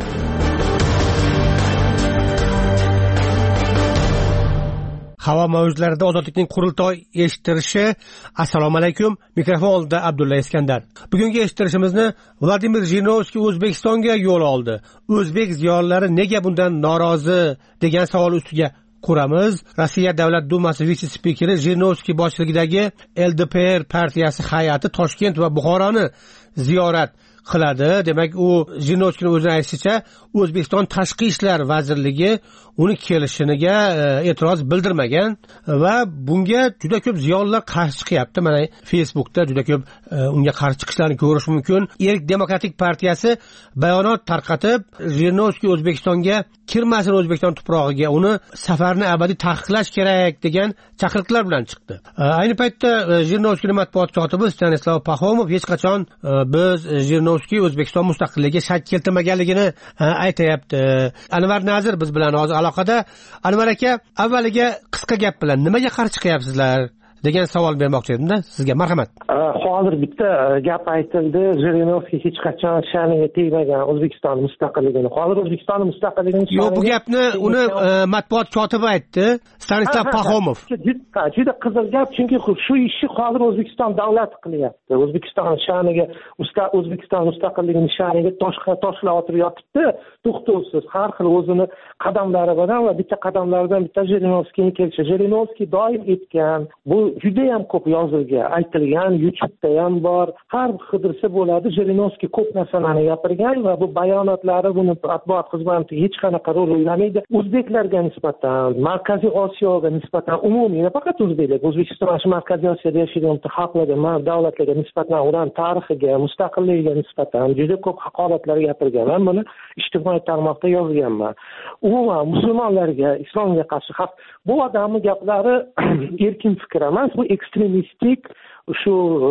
Havo mavjlarida ozodlikning qurultoy eshittirishi. Assalomu alaykum. Mikrofon oldida Abdulla Iskandar. Bugungi eshittirishimizni Vladimir Jirinovskiy O'zbekistonga yo'l oldi. O'zbek ziyolilari nega bundan norozi degan savol ustiga quramiz. Rossiya Davlat Dumasi vitse-spikeri Jirinovskiy boshchiligidagi L D P R partiyasi hay'ati Toshkent va Buxoroni ziyorat qiladi. Demak, u Jirinovskiyning o'zi aytishicha, O'zbekiston Tashqi ishlar vazirligi uni kelishiniga e'tiroz bildirmagan va bunga juda ko'p ziyolilar qarshi chiqyapti. Mana Facebookda juda ko'p unga qarshi chiqishlarni ko'rish mumkin. Erk Demokratik partiyasi bayonot tarqatib, Jirinovskiy O'zbekistonga kirmasin, O'zbekiston tuprog'iga uni safarni abadiy taqiqlash kerak degan chaqiriqlar bilan chiqdi. Ayni paytda Jirinovskiyning matbuot kotibi Stanislav Paxomov hech qachon biz Jirinovskiy O'zbekiston mustaqilligiga shak keltirmaganligini aytayapti. Anvar Nazir biz bilan hozir aloqada. Anvar aka, avvaliga qisqa gap bilan nimaga qarshi chiqyapsizlar degan savol bermoqchi edim-da sizga. Marhamat. Hozir bitta gap aytildi. Jirinovskiy hech qachon sha'niga tegmagan O'zbekiston mustaqilligini. Hozir O'zbekiston mustaqilligini yo'q, bu gapni uni matbuot kotibi aytdi, Stanislav Paxomov. Juda qiziq gap, chunki shu ishni hozir O'zbekiston davlati qilyapti. O'zbekiston sha'niga, O'zbekiston mustaqilligining sha'niga toshlar otirib yotibdi. To'xtovsiz har xil o'zini qadamlari bilan va bitta qadamlardan bitta Jirinovskiyni kelishi. Jirinovskiy doim aytgan, bu juda ham ko'p yozilgan, aytilgan, YouTube'da ham bor. Har qidirsa bo'ladi. Jirinovskiy ko'p narsalarni gapirgan va bu bayonotlari buni matbuot xizmati hech qanaqa rol o'ynamaydi. O'zbeklarga nisbatan, Markaziy Osiyoga nisbatan, umumiy, faqat o'zbeklar, O'zbekiston shu Markaziy Osiyoda yashagan xalqlarga, davlatlarga nisbatan, ularning tarixiga, mustaqilligiga nisbatan juda ko'p haqoratlar gapirgan. Men buni ijtimoiy tarmoqda yozganman. Umuman musulmonlarga, islomga qarshi xavf. Bu odamning gaplari erkin fikr emas, bu ekstremistik, shu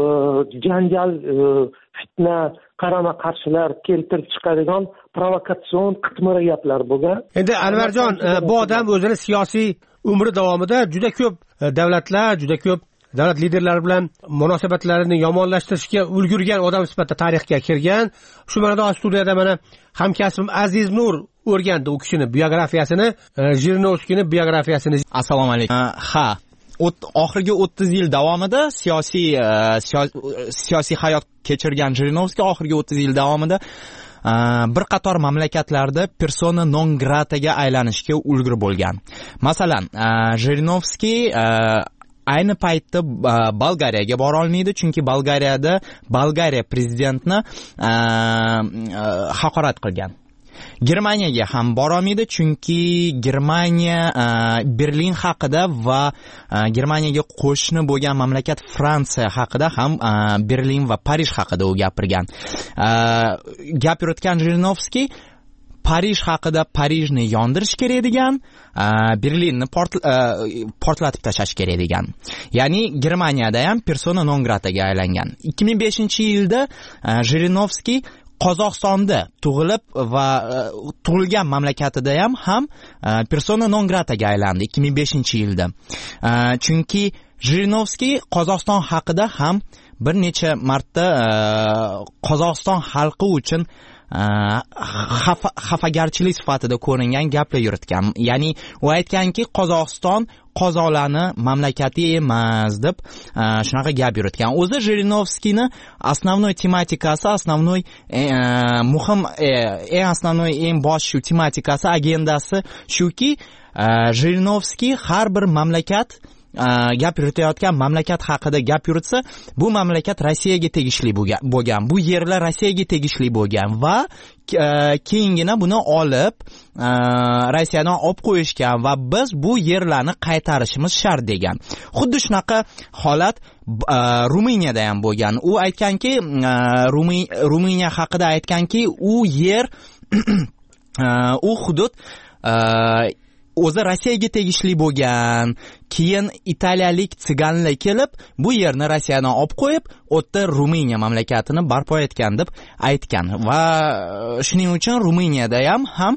janjal, fitna, qarama qarshilar keltirib chiqadigan provokatsion qitmira gaplar bo'lgan. Endi Anvarjon, bu odam o'zini siyosiy umri davomida juda ko'p davlatlar, juda ko'p davlat liderlari bilan munosabatlarini yomonlashtirishga ulgurgan odam sifatida tarixga kirgan. Shu ma'noda studiyada mana hamkasbim Aziz Nur o'rgandi u kishini biografiyasini, Jirinovskiyning biografiyasini. Assalomu alaykum. Ha, oxirgi o'ttiz yil davomida siyosiy siyosiy hayot kechirgan Jirinovskiy oxirgi o'ttiz yil davomida bir qator mamlakatlarda persona non grataga aylanishga ulgurib bo'lgan. Masalan, Jirinovskiy ayni paytda Bolgariyaga bora olmaydi, chunki Bolgariyada Bolgariya prezidentini haqorat qilgan. Germaniyaga ham bora olmaydi, chunki Germaniya Berlin haqida va Germaniyaga qo'shni bo'lgan mamlakat Fransiya haqida ham Berlin va Parij haqida u gapirgan. Gap yuritgan Jirinovskiy Parij haqida Parijni yondirish kerak degan, Berlinni portlatib tashlash kerak degan. Ya'ni Germaniyada ham persona non grataga aylangan. ikki ming beshinchi yilda Jirinovskiy Qozog'istonda tug'ilib va tug'ilgan mamlakatida ham ham persona non grataga aylandi ikki ming beshinchi yilda. Chunki Jirinovskiy Qozog'iston haqida ham bir necha marta Qozog'iston xalqi uchun xafagarchilik sifatida ko'ringan gaplar yuritgan. Ya'ni u aytganki, Qozog'iston qozoqlarni mamlakati emas deb shunaqa gap yuritgan. O'zi Jirinovskiyni основной tematikasi, основной muhim eng основной eng bosh shu tematikasi, agendasi shuki, Jirinovskiy har bir mamlakat gap yuritayotgan mamlakat haqida gap yuritsa, bu mamlakat Rossiyaga tegishli bo'lgan, bu yerlar Rossiyaga tegishli bo'lgan va keyingina buni olib Rossiyadan olib qo'yishgan va biz bu yerlarni qaytarishimiz shart degan. Xuddi shunaqa holat Ruminiyada ham bo'lgan. U aytganki, Ruminiya haqida aytganki, u yer u hudud o'zi Rossiyaga tegishli bo'lgan. Keyin italiyalik tsiganlar kelib, bu yerni Rossiyadan olib qo'yib, o'tda Ruminiya mamlakatini barpo etgan deb aytgan. Va shuning uchun Ruminiyada ham ham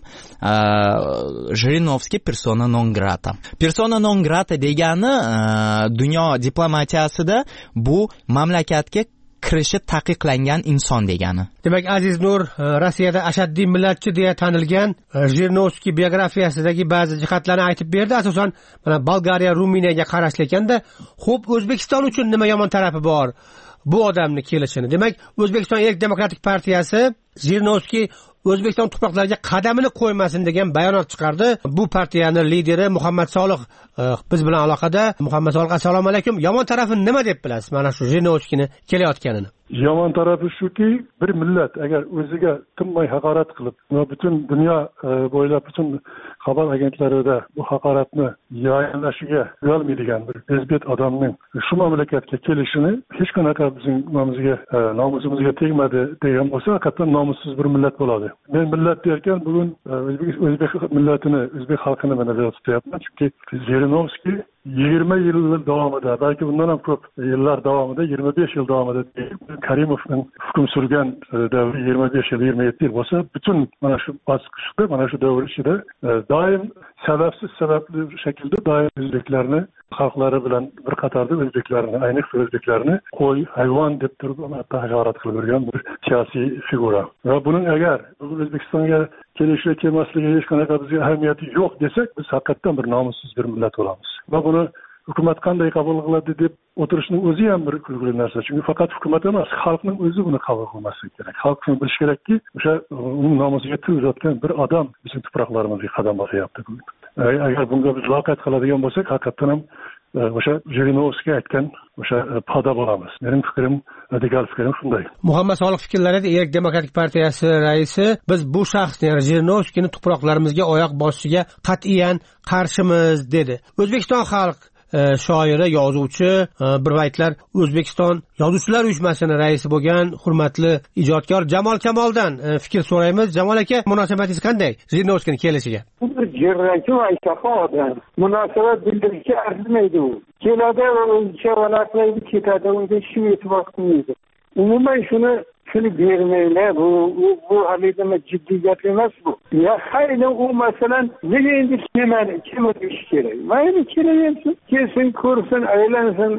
Jirinovskiy persona non grata. Persona non grata degani dunyo diplomatiyasida bu mamlakatga kirishi taqiqlangan inson degani. Demak, Aziz Nur, Rossiyada ashaddiy millatchi deya tanilgan Jirinovskiy biografiyasidagi ba'zi jihatlarni aytib berdi. Asosan, mana Bolgariya, Ruminiyaga qarashli ekanda, xo'p, O'zbekiston uchun nima yomon tarafi bor bu odamni kelishini? Demak, O'zbekiston Erk demokratik partiyasi Jirinovskiy O'zbekiston tuproqlariga qadamini qo'ymasin degan bayonot chiqardi. Bu partiyaning lideri Muhammad Solih biz bilan aloqada. Muhammad Solih, assalomu alaykum. Yomon tarafi nima deb bilasiz mana shu Jirinovskiyni kelayotganini? Yomon tarafi shuki, bir millat agar o'ziga tinmay haqorat qilib va butun dunyo bo'ylab butun xabar agentlarida bu haqoratni yoyinlashiga uyalmaydigan bir o'zbek odamning shu mamlakatga kelishini hech qanaqa bizning nomimizga, nomusimizga tegmadi degan bo'lsa, haqiqatan nomussiz bir millat bo'ladi. Men millat derken bugun o'zbek o'zbek millatini, o'zbek xalqini nazarda tutyapman. Chunki Jirinovskiy yigirma yil davomida, balki bundan ham ko'p yillar davomida, yigirma besh yil davomida Karimovning hukm surgan davri yigirma besh yil, yigirma yetti yil bo'lsa, butun mana shu bosqichda, mana shu davr ichida doim sababsiz sababli shaklda doim o'zbeklarni xalqlari bilan bir qatorda o'zbeklarni, ayniqsa o'zbeklarni qo'y, hayvon deb turib haqorat qilib yurgan bir siyosiy figura. Va buning agar O'zbekistonga kelishi kelmasligi hech qanaqa bizga ahamiyati yo'q desak, biz haqiqatan bir nomussiz bir millat bo'lamiz. Va buni hukumat qanday qabul qiladi deb o'tirishning o'zi ham bir kulgili narsa. Chunki faqat hukumat emas, xalqning o'zi buni qabul qilmasligi kerak. Xalq shuni bilish kerakki, o'sha uning nomusiga til uzatgan bir odam bizim tuproqlarimizga qadam bosyapti. Agar bunga biz loqayd qiladigan bo'lsak, haqiqatan ham o'sha Jirinovskiy aytgan o'sha poda bo'lamiz. Mening fikrim, radikal fikrim shunday. Muhammad Solih fikrlarida Erk demokratik partiyasi raisi biz bu shaxsni, ya'ni Jirinovskiyni tuproqlarimizga oyoq bosishiga qat'iyan qarshimiz dedi. O'zbekiston xalq shoiri, yozuvchi, bir vaqtlar O'zbekiston Yozuvchilar uyushmasining raisi bo'lgan hurmatli ijodkor Jamol Kamoldan fikr so'raymiz. Jamol aka, munosabatingiz qanday Jirinovskiyning kelishiga? Bu bir jirraki va aytaqa odam. Munosabat bildirishga arzimaydi u. Keladi, o'zicha valaqlaydi, ketadi, unga hech kim e'tibor qilmaydi. Umuman shuni shuni bermaylar. Bu bu halida jiddiy gap emas bu. Ya hayli u masalan nega endi kelmadi, kelmadi ish kerak. Mayli kelaversin, kelsin, ko'rsin, aylansin,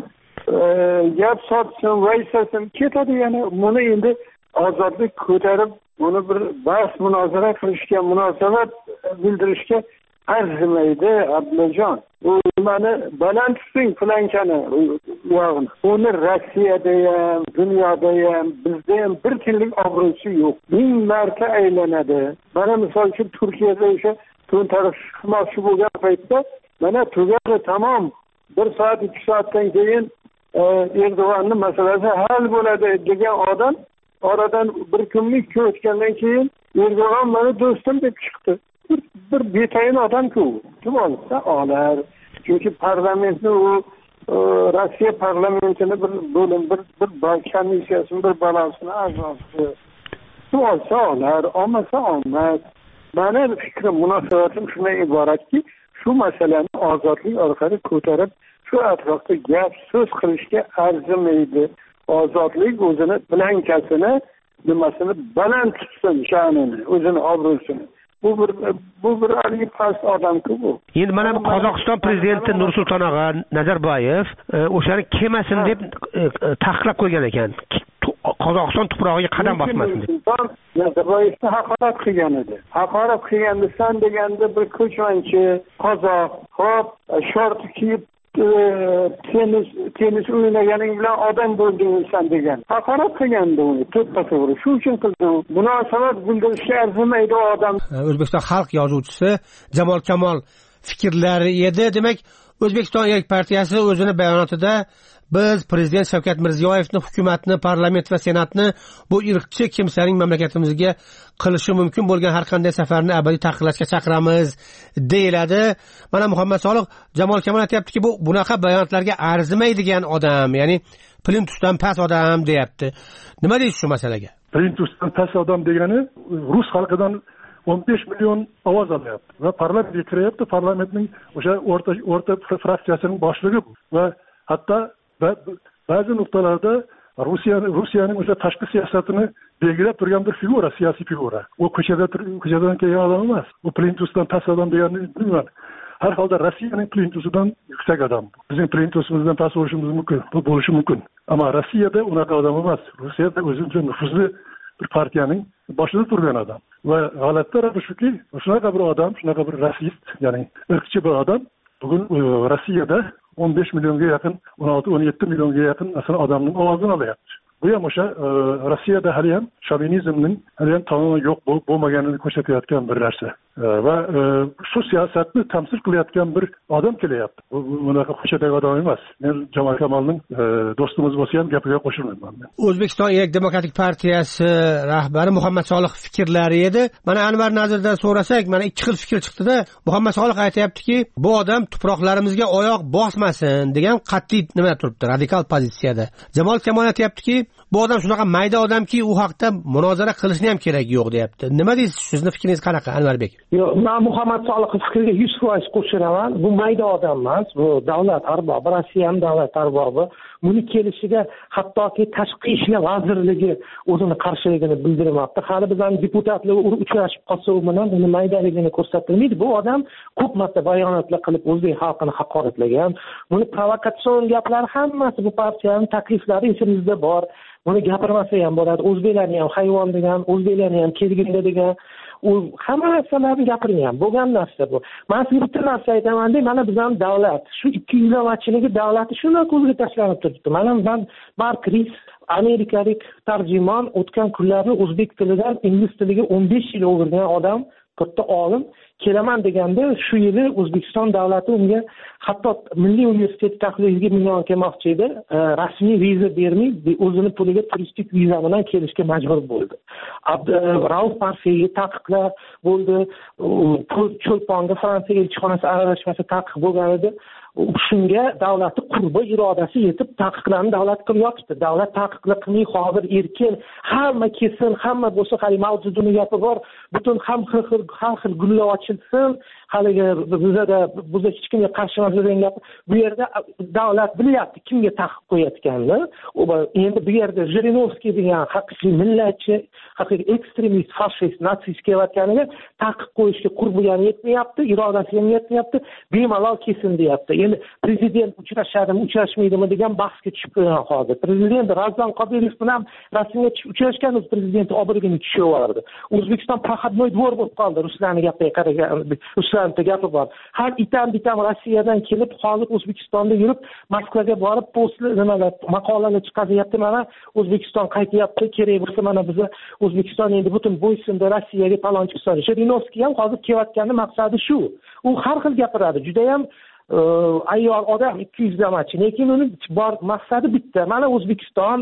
gap sotsin, vaysasin, ketadi yana. Buni endi ozodlik ko'tarib, buni bir bahs munozara qilishga, munosabat bildirishga arzimaydi Abdullajon. Bu nimani baland tuting plankani uyog'ini. Uni Rossiyada ham, dunyoda ham, bizda ham bir kunlik obro'si yo'q. Ming marta aylanadi. Mana misol uchun Turkiyada o'sha to'ntariq qilmoqchi bo'lgan paytda mana tugadi, tamom. Bir soat, ikki soatdan keyin Erdo'g'anning masalasi hal bo'ladi degan odam oradan bir kunlik o'tgandan keyin Erdo'g'an meni do'stim deb chiqdi. Bir, bir betayin odam-ku. Kim olsa olar. Chunki parlamentni u Rossiya parlamentini bir bo'lim, bir bir komissiyasini, bir balansini a'zosi. Kim olsa olar, olmasa olmas. mani fikrim, munosabatim shundan iboratki, shu masalani ozodlik orqali ko'tarib, shu atrofda gap so'z qilishga arzimaydi. Ozodlik o'zini blankasini, nimasini baland tutsin, sha'nini, o'zini obro'sini. Bu bir bu bir haligi past odamku bu. Endi mana bu Qozog'iston prezidenti Nursulton og'a Nazarboyev o'shani kelmasin deb taqiqlab qo'ygan ekan. Qozog'iston tuprog'iga qadam bosmasin deb. Nazarboyevni haqorat qilgan edi. Haqorat qilganda san deganda bir ko'chmanchi qozoq, hop, short kiyib tenis tenis o'ynaganing bilan odam bo'ldingsan degan. Haqorat qilganda uni to'ppa to'g'ri. Shu uchun qildi. Munosabat bildirishga arzimaydi odam. O'zbekiston xalq yozuvchisi Jamol Kamol fikrlari edi. Demak, O'zbekiston Erk partiyasi o'zini bayonotida biz prezident Shavkat Mirziyoyevni, hukumatni, parlament va senatni bu irqchi kimsaning mamlakatimizga qilishi mumkin bo'lgan har qanday safarni abadiy taqiqlashga chaqiramiz deyiladi. Mana Muhammad Soliq Jamol Kamol aytayaptiki, bu bunaqa bayonotlarga arzimaydigan odam, ya'ni plintusdan past odam deyapti. Nima deysiz shu masalaga? Plintusdan past odam degani rus xalqidan o'n besh million ovoz olyapti va parlamentga kiryapti. Parlamentning o'sha o'rta o'rta fraksiyasining boshlig'i bu. Va hatto ba'zi nuqtalarda Rossiya Rossiyaning o'sha tashqi siyosatini belgilab turgan bir figura, siyosiy figura. U ko'chada ko'chadan kelgan odam emas. U plintusdan past odam deganni bilmayman. Har holda Rossiyaning plintusidan yuksak odam. Bizning plintusimizdan past bo'lishimiz mumkin, bu bo'lishi mumkin. Ammo Rossiyada unaqa odam emas. Rossiyada o'zicha nufuzli bir partiyaning boshida turgan odam. Va g'alati tarafi shuki, shunaqa bir odam, shunaqa bir rasist, ya'ni irqchi bir odam bugun Rossiyada o'n besh millionga yaqin, o'n olti o'n yetti millionga yaqin aslida odamning ovozini olyapti. Bu ham o'sha Rossiyada hali ham shovinizmning hali ham to'liq yo'q bo'lmaganini ko'rsatayotgan bir narsa. Va shu siyosatni tamsil qilayotgan bir odam kelyapti. Bu bunaqa ko'chadagi odam emas. Men Jamol Kamolning do'stimiz bo'lsa ham gapiga qo'shilmayman. O'zbekiston Erk demokratik partiyasi rahbari Muhammad Soliq fikrlari edi. Mana Anvar Nazirdan so'rasak, mana ikki xil fikr chiqdi-da. Muhammad Soliq aytayaptiki, bu odam tuproqlarimizga oyoq bosmasin degan qat'iy nima turibdi, radikal pozitsiyada. Jamol Kamol aytayaptiki, bu odam shunaqa mayda odamki, u haqda munozara qilishni ham keragi yo'q deyapti. Nima deysiz? Sizni fikringiz qanaqa, Anvarbek? Yo'q, men Muhammad Soliqov fikriga yuz foiz qo'shilaman. Bu mayda odam emas, bu davlat arbobi, Rossiya ham davlat arbobi. Buni kelishiga hattoki tashqi ishlar vazirligi o'zini qarshiligini bildirmoqda. Hali bizning deputatlar uchrashib qolsa, u bilan uni maydaligini ko'rsatilmaydi. Bu odam ko'p marta bayonotlar qilib o'zbek xalqini haqoratlagan. Buni provokatsion gaplar hammasi bu partiyaning takliflari esimizda bor. Buni gapirmasa ham bo'ladi. O'zbeklarni ham hayvon degan, o'zbeklarni ham kelgindi degan. U hamma narsalarni gapirgan, bo'lgan narsa bu. Men sizga bitta narsa aytaman-da, mana bizning davlat, shu ikki yuzlamachiligi davlati shunday ko'zga tashlanib turibdi. Mana men Mark Ris, amerikalik tarjimon, o'tgan kunlarni o'zbek tilidan ingliz tiliga o'n besh yil o'girgan odam, katta olim, kelaman deganda shu yili O'zbekiston davlati unga hatto Milliy universitet taqdiri yigirma million kelmoqchi edi. Rasmiy viza bermay, o'zini puliga turistik viza bilan kelishga majbur bo'ldi. Rauf Parfiga taqiqlar bo'ldi. Cho'lponga Fransiya elchixonasi aralashmasi taqiq bo'lgan edi. Shunga davlatning qurbi irodasi yetib taqiqlarni davlat qilib yotibdi. Davlat taqiqlar qilmay hozir erkin, hamma kelsin, hamma bo'lsa, hali mavjudini gapi bor. Butun ham xil xil har xil gullar ochilsin. Haligi bizada bizda hech kimga qarshi emas degan gap. Bu yerda davlat bilyapti kimga taqiq qo'yayotganini. Endi bu yerda Jirinovskiy degan haqiqiy millatchi, haqiqiy ekstremist, fashist, natsist kelayotganiga taqiq qo'yishga qurbi ham yetmayapti, irodasi ham yetmayapti. Bemalol kelsin deyapti. Endi prezident uchrashadimi, uchrashmaydimi degan bahsga tushib qo'ygan hozir. Prezident Ramzan Qodirov bilan rasmga uchrashgan, prezident obrigini tushaverdi. O'zbekiston prohodnoy dvor bo'lib qoldi. Ruslarning gapiga qaragan, Ruslarning gapi bor. Har itam bitam Rossiyadan kelib, hozir O'zbekistonda yurib, Moskvaga borib, postlar, nimalar, maqolalar chiqaryapti. Mana O'zbekiston qaytyapti, kerak bo'lsa mana biz O'zbekiston endi butun bo'ysunda Rossiyaga talonchi qiladi. Jirinovskiy ham hozir kelayotgani maqsadi shu. U har xil gapiradi. Juda ham ayyor odam ikki yuzlamachi, lekin uni bor maqsadi bitta. Mana O'zbekiston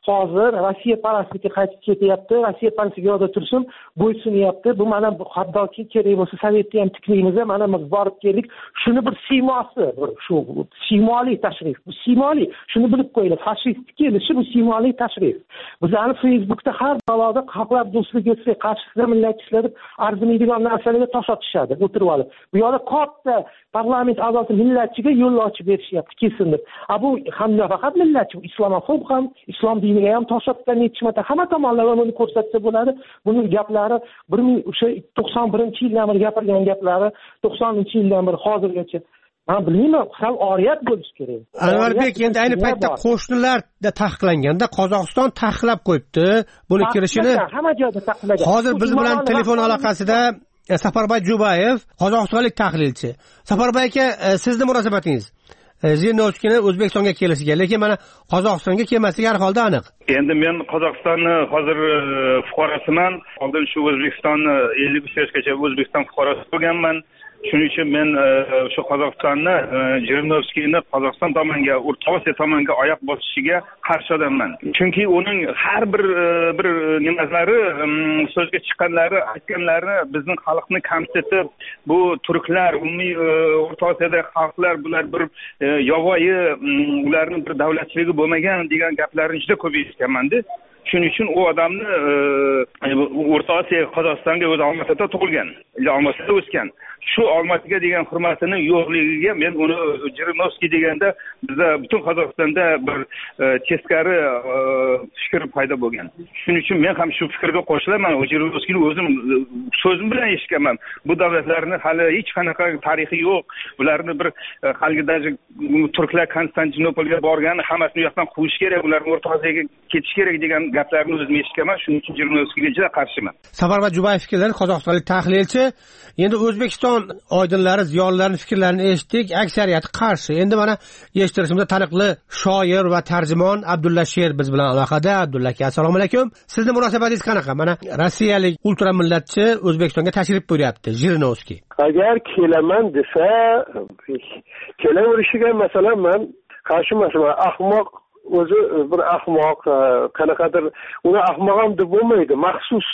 hozir Rossiya parastligi qaytib ketyapti, Rossiya parastligi yo'lda tursin, bo'ysunyapti. Bu mana hattoki kerak bo'lsa Sovetni ham tiklaymiz, mana biz borib keldik. Shuni bir siymosi, bir shu siymoli tashrif. Bu siymoli, shuni bilib qo'yinglar. Fashist kelishi bu siymoli tashrif. Bizlarni Facebookda har baloda xalqlar do'stligi etsa, qarshisida millatchilar arzimaydigan narsalarga tosh otishadi, o'tirib olib. Bu yoqda katta parlament a'zosi millatchiga yo'l ochib berishyapti, kesin deb. A bu ham nafaqat millatchi, islomofob ham, islom diniga ham tosh otgan yetishmata, hamma tomonlama buni ko'rsatsa bo'ladi. Buning gaplari bir ming to'qson birinchi yildan beri gapirgan gaplari, to'qsoninchi yildan beri hozirgacha. Men bilmayman, sal oriyat bo'lishi kerak. Anvarbek, endi ayni paytda qo'shnilarda taqiqlanganda Qozog'iston taqiqlab qo'yibdi buni kirishini. Hamma joyda taqiqlagan. Hozir biz bilan telefon aloqasida Safarboy Jubayev, qozog'istonlik tahlilchi. Safarboy aka, sizning munosabatingiz Zhirinovskiyni O'zbekistonga kelishiga, lekin mana Qozog'istonga kelmasligi har holda aniq. Endi men Qozog'istonni hozir fuqarosiman. Oldin shu O'zbekistonni ellik uch yoshgacha O'zbekiston fuqarosi bo'lganman. Shuning uchun men shu Qozog'istonni, Zhirinovskiyni Qozog'iston tomoniga, O'rta Osiyo tomoniga oyoq bosishiga qarshi odamman. Chunki uning har bir bir nimalari, so'zga chiqqanlari, aytganlari bizning xalqni kamsitib, bu turklar, umumiy O'rta Osiyodagi xalqlar bular bir yovvoyi, ularning bir davlatchiligi bo'lmagan degan gaplarni juda ko'p eshitganman-da. Shuning uchun u odamni O'rta Osiyo, Qozog'istonga o'zi Olmaotada tug'ilgan, Olmaotada o'sgan. Shu Olmaotaga degan hurmatini yo'qligiga men uni Zhirinovskiy deganda bizda butun Qozog'istonda bir teskari fikr paydo bo'lgan. Shuning uchun men ham shu fikrga qo'shilaman. Zhirinovskiyni o'zim so'zim bilan eshitganman. Bu davlatlarni hali hech qanaqa tarixi yo'q. Ularni bir halgidagi turklar Konstantinopolga borgan, hammasini u yoqdan quvish kerak, ularni O'rta Osiyoga ketish kerak degan gaplarni o'zim eshitganman. Shuning uchun Zhirinovskiyga juda qarshiman. Safarboy Jubayev fikrlari qozog'istonlik tahlilchi. Endi O'zbekiston oydinlari, ziyolilarining fikrlarini eshitdik, aksariyati qarshi. Endi mana eshittirishimizda taniqli shoir va tarjimon Abdulla Sher biz bilan aloqada. Abdulla aka, assalomu alaykum. Sizning munosabatingiz qanaqa? Mana rossiyalik ultramillatchi O'zbekistonga tashrif buyuryapti, Zhirinovskiy. Agar kelaman desa, kelaverishiga masalan men qarshi emasman. Ahmoq o'zi bir ahmoq, qanaqadir uni ahmoq ham deb bo'lmaydi. Maxsus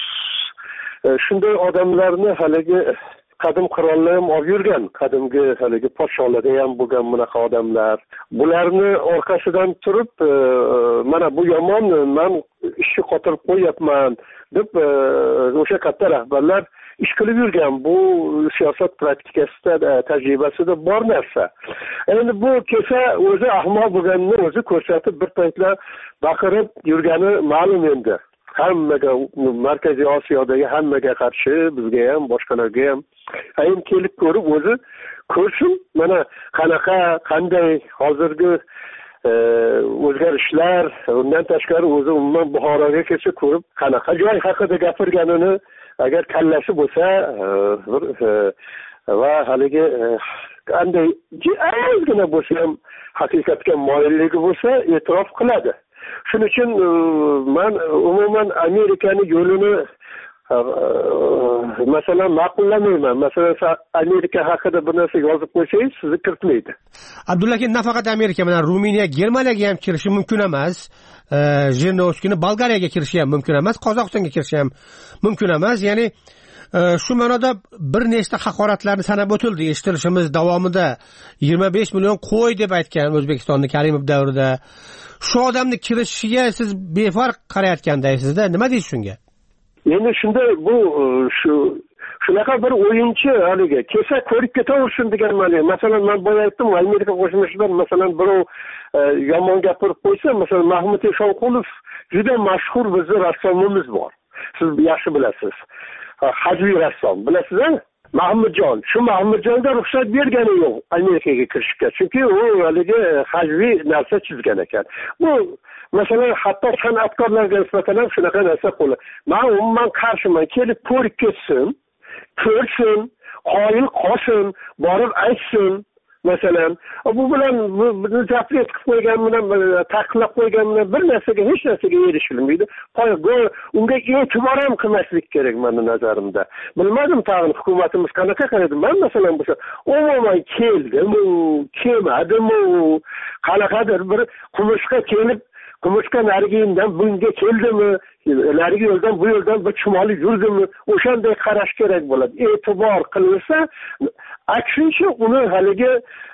shunday odamlarni haligi qadim qirollar ham olib yurgan, qadimgi haligi podshohlarda ham bo'lgan bunaqa odamlar. Bularni orqasidan turib, mana bu yomon, men ishni qotirib qo'yapman deb o'sha katta rahbarlar ish qilib yurgan. Bu siyosat praktikasida, tajribasida bor narsa. Endi bu kelsa o'zi ahmoq bo'lganini o'zi ko'rsatib bir paytlar baqirib yurgani ma'lum endi. Hammaga, Markaziy Osiyodagi hammaga qarshi, bizga ham, boshqalarga ham ayam kelib ko'rib o'zi ko'rsin, mana qanaqa, qanday hozirgi o'zgarishlar, undan tashqari o'zi umuman Buxoroga kelsa ko'rib, qanaqa joy haqida gapirganini agar kallasi bo'lsa va haligi qanday ozgina bo'lsa ham haqiqatga moyilligi bo'lsa e'tirof qiladi. Shuning uchun men umuman Amerikani yo'lini masalan ma'qullamayman. Masalan, Amerika haqida bir narsa yozib qo'ysangiz, sizni kiritmaydi. Abdulla aka, nafaqat Amerika bilan Ruminiya, Germaniyaga ham kirishi mumkin emas. Zhirinovskiyni Bolgariyaga kirishi ham mumkin emas, Qozog'istonga kirishi ham mumkin emas. Ya'ni shu ma'noda bir nechta haqoratlarni sanab o'tildi eshitilishimiz davomida. yigirma besh million qo'y deb aytgan O'zbekistonning Karimov davrida. Shu odamni kirishiga siz befarq qarayotgandaysizda, nima deysiz shunga? Endi shunday bu shu shunaqa bir o'yinchi haligi kelsa ko'rib ketaversin degan ma'no. Masalan, men boya aytdim, Amerika qo'shmashidan masalan birov yomon gapirib qo'ysa, masalan Mahmud Eshonqulov juda mashhur bizning rassomimiz bor. Siz yaxshi bilasiz. Hajviy rassom, bilasizmi? Mahmudjon, shu Mahmudjonga ruxsat bergani yo'q Amerikaga kirishga. Chunki u haligi hajviy narsa chizgan ekan. Bu masalan hatto san'atkorlarga nisbatan ham shunaqa narsa qo'li. Men umuman qarshiman, kelib ko'rib ketsin, ko'rsin, qoyil qolsin, borib aytsin. Masalan, bu bilan bizni zapret qilib qo'ygan bilan, taqiqlab qo'ygan bilan bir narsaga, hech narsaga erishilmaydi. Unga e'tibor ham qilmaslik kerak meni nazarimda. Bilmadim tag'in hukumatimiz qanaqa qaraydi. Men masalan bo'lsa, umuman keldimi, kelmadimi, qanaqadir bir qumushqa kelib qumushqa narigi yo'ldan bunga keldimi, narigi yo'ldan bu yo'ldan bir chumoli yurdimi, o'shanday qarash kerak bo'ladi. E'tibor qilinsa, aksincha uni haligi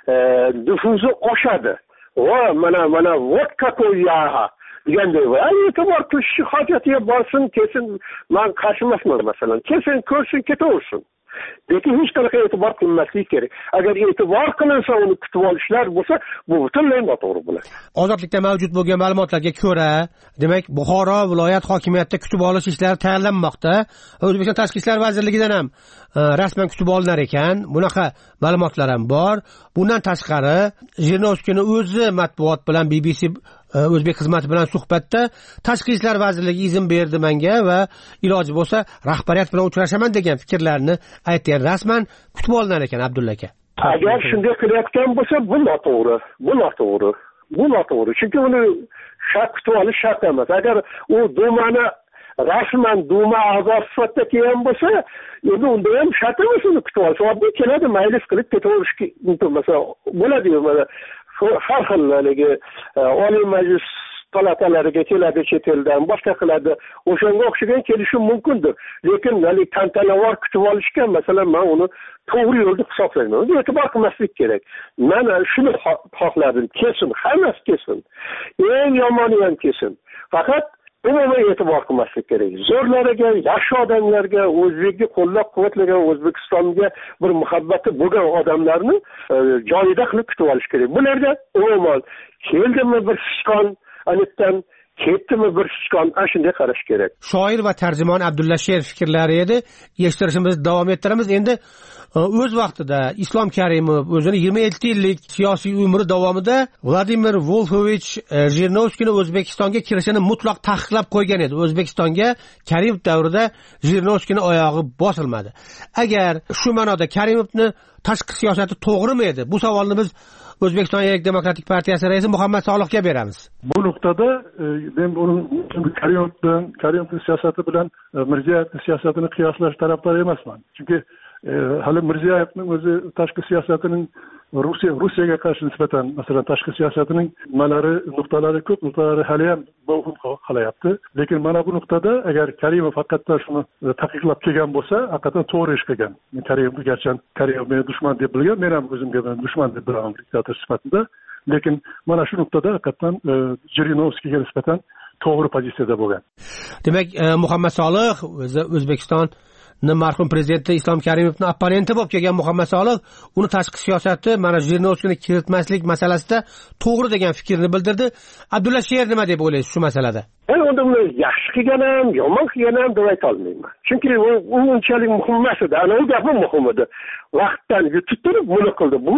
nufuzi oshadi. Va mana mana вот какой я deganday va e'tibor qilish hojatiga borsin, kelsin, men qarshi emasman masalan. Kelsin, ko'rsin, ketaversin. Lekin hech qanaqa e'tibor qilinmasligi kerak. Agar e'tibor qilinsa, uni kutib olishlar bo'lsa, bu butunlay noto'g'ri bo'ladi. Ozodlikda mavjud bo'lgan ma'lumotlarga ko'ra, demak, Buxoro viloyat hokimiyatida kutib olish ishlari tayyorlanmoqda. O'zbekiston Tashqi ishlar vazirligidan ham rasman kutib olinar ekan. Bunaqa ma'lumotlar ham bor. Bundan tashqari, Jirinovskiyning o'zi matbuot bilan B B C o'zbek xizmati bilan suhbatda Tashqi ishlar vazirligi izn berdi menga va iloji bo'lsa rahbariyat bilan uchrashaman degan fikrlarni aytgan. Rasman kutib olinar ekan Abdulla aka. Agar shunday qilayotgan bo'lsa, bu noto'g'ri. Bu noto'g'ri. Bu noto'g'ri. Chunki uni shart kutib olish shart emas. Agar u Dumani rasman Duma a'zosi sifatida kelgan bo'lsa, endi unda ham shart emas uni kutib olish. Oddiy keladi, maylis qilib ketaverishga mumkin. Masalan, bo'ladi-yu, mana har xil haligi Oliy Majlis palatalariga keladi chet eldan, boshqa qiladi. O'shanga o'xshagan kelishi mumkindir. Lekin haligi tantanavor kutib olishga, masalan, men uni to'g'ri yo'lda hisoblayman. Unga e'tibor qilmaslik kerak. Men shuni xohladim, kelsin, hammasi kelsin. Eng yomoni ham kelsin. Faqat umuman e'tibor qilmaslik kerak. Zo'rlarga, yaxshi odamlarga, o'zbekni qo'llab-quvvatlagan, O'zbekistonga bir muhabbati bo'lgan odamlarni joyida qilib kutib olish kerak. Bularga umuman keldimi bir sichqon, anitdan ketdimi bir sichqon, ana shunday qarash kerak. Shoir va tarjimon Abdulla Sher fikrlari edi. Eshittirishimizni davom ettiramiz. Endi o'z vaqtida Islom Karimov o'zini yigirma yetti yillik siyosiy umri davomida Vladimir Wolfovich Jirinovskiyni O'zbekistonga kirishini mutlaq taqiqlab qo'ygan edi. O'zbekistonga Karimov davrida Jirinovskiyni oyog'i bosilmadi. Agar shu ma'noda Karimovni tashqi siyosati to'g'rimi edi? Bu savolni biz O'zbekiston Yerlik demokratik partiyasi raisi Muhammad Solihga beramiz. Bu nuqtada men buni Karimovdan, Karimovning siyosati bilan Mirziyoyevning siyosatini qiyoslash tarafdori emasman. Chunki hali Mirziyoyevning o'zi tashqi siyosatining Rossiya Rossiyaga qarshi nisbatan, masalan, tashqi siyosatining nimalari, nuqtalari ko'p, nuqtalari hali ham mavhum qolayapti. Lekin mana bu nuqtada agar Karimov haqiqatdan shuni taqiqlab kelgan bo'lsa, haqiqatdan to'g'ri ish qilgan. Men Karimovni garchi Karimov meni dushman deb bilgan, men ham o'zimga dushman deb bilaman diktator sifatida. Lekin mana shu nuqtada haqiqatdan Jirinovskiyga nisbatan to'g'ri pozitsiyada bo'lgan. Demak, Muhammad Solih o'zi O'zbekiston marhum prezidenti Islom Karimovning opponenti bo'lib kelgan Muhammad Solih uni tashqi siyosati mana Jirinovskiyni kiritmaslik masalasida to'g'ri degan fikrni bildirdi. Abdulla Sher nima deb o'ylaysiz shu masalada? Men unda uni yaxshi qilgan ham, yomon qilgan ham deb ayta olmayman. Chunki u unchalik muhim emas edi. Ana u gapi muhim edi. Vaqtdan yutib turib buni qildi. Bu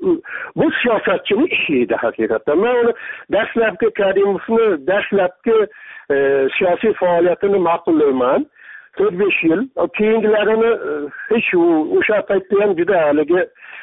bu siyosatchining ishi edi haqiqatdan. Men uni dastlabki Karimovni dastlabki siyosiy faoliyatini ma'qullayman. to'rt besh yil, keyingilarini hech o'sha paytda ham juda haligi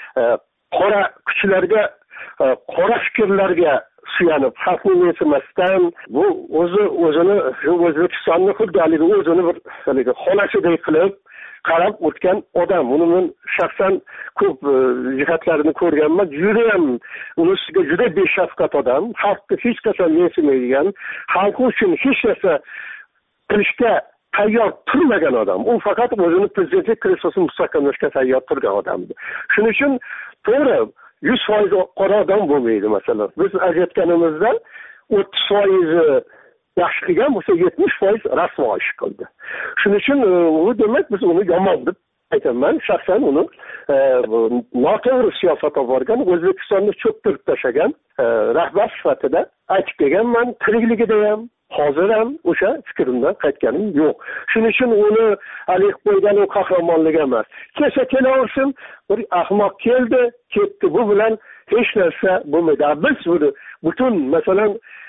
qora kuchlarga, qora fikrlarga suyanib, xalqni mensimasdan, bu o'zi o'zini O'zbekistonni xuddi haligi o'zini bir haligi xonasiday qilib qarab o'tgan odam. Uni men shaxsan ko'p jihatlarini ko'rganman. Juda ham uni ustiga juda beshafqat odam, xalqni hech qachon mensimaydigan, xalq uchun hech narsa qilishga tayyor turmagan odam. U faqat o'zini prezidentlik kreslosini mustahkamlashga tayyor turgan odamdi. Shuning uchun to'g'ri yuz foiz qora odam bo'lmaydi masalan. Biz ajratganimizda o'ttiz foiz yaxshi qilgan bo'lsa, yetmish foiz rasvo ish qildi. Shuning uchun u demak biz uni yomon deb aytaman. Shaxsan uni noto'g'ri siyosat olib borgan, O'zbekistonni cho'ktirib tashlagan rahbar sifatida aytib kelganman. Tirikligida ham hozir ham o'sha fikrimdan qaytganim yo'q. Shuning uchun uni alik qo'ygan u qahramonlik emas. Kelsa kelaversin, bir ahmoq keldi, ketdi. Bu bilan hech narsa bo'lmaydi. Biz buni butun masalan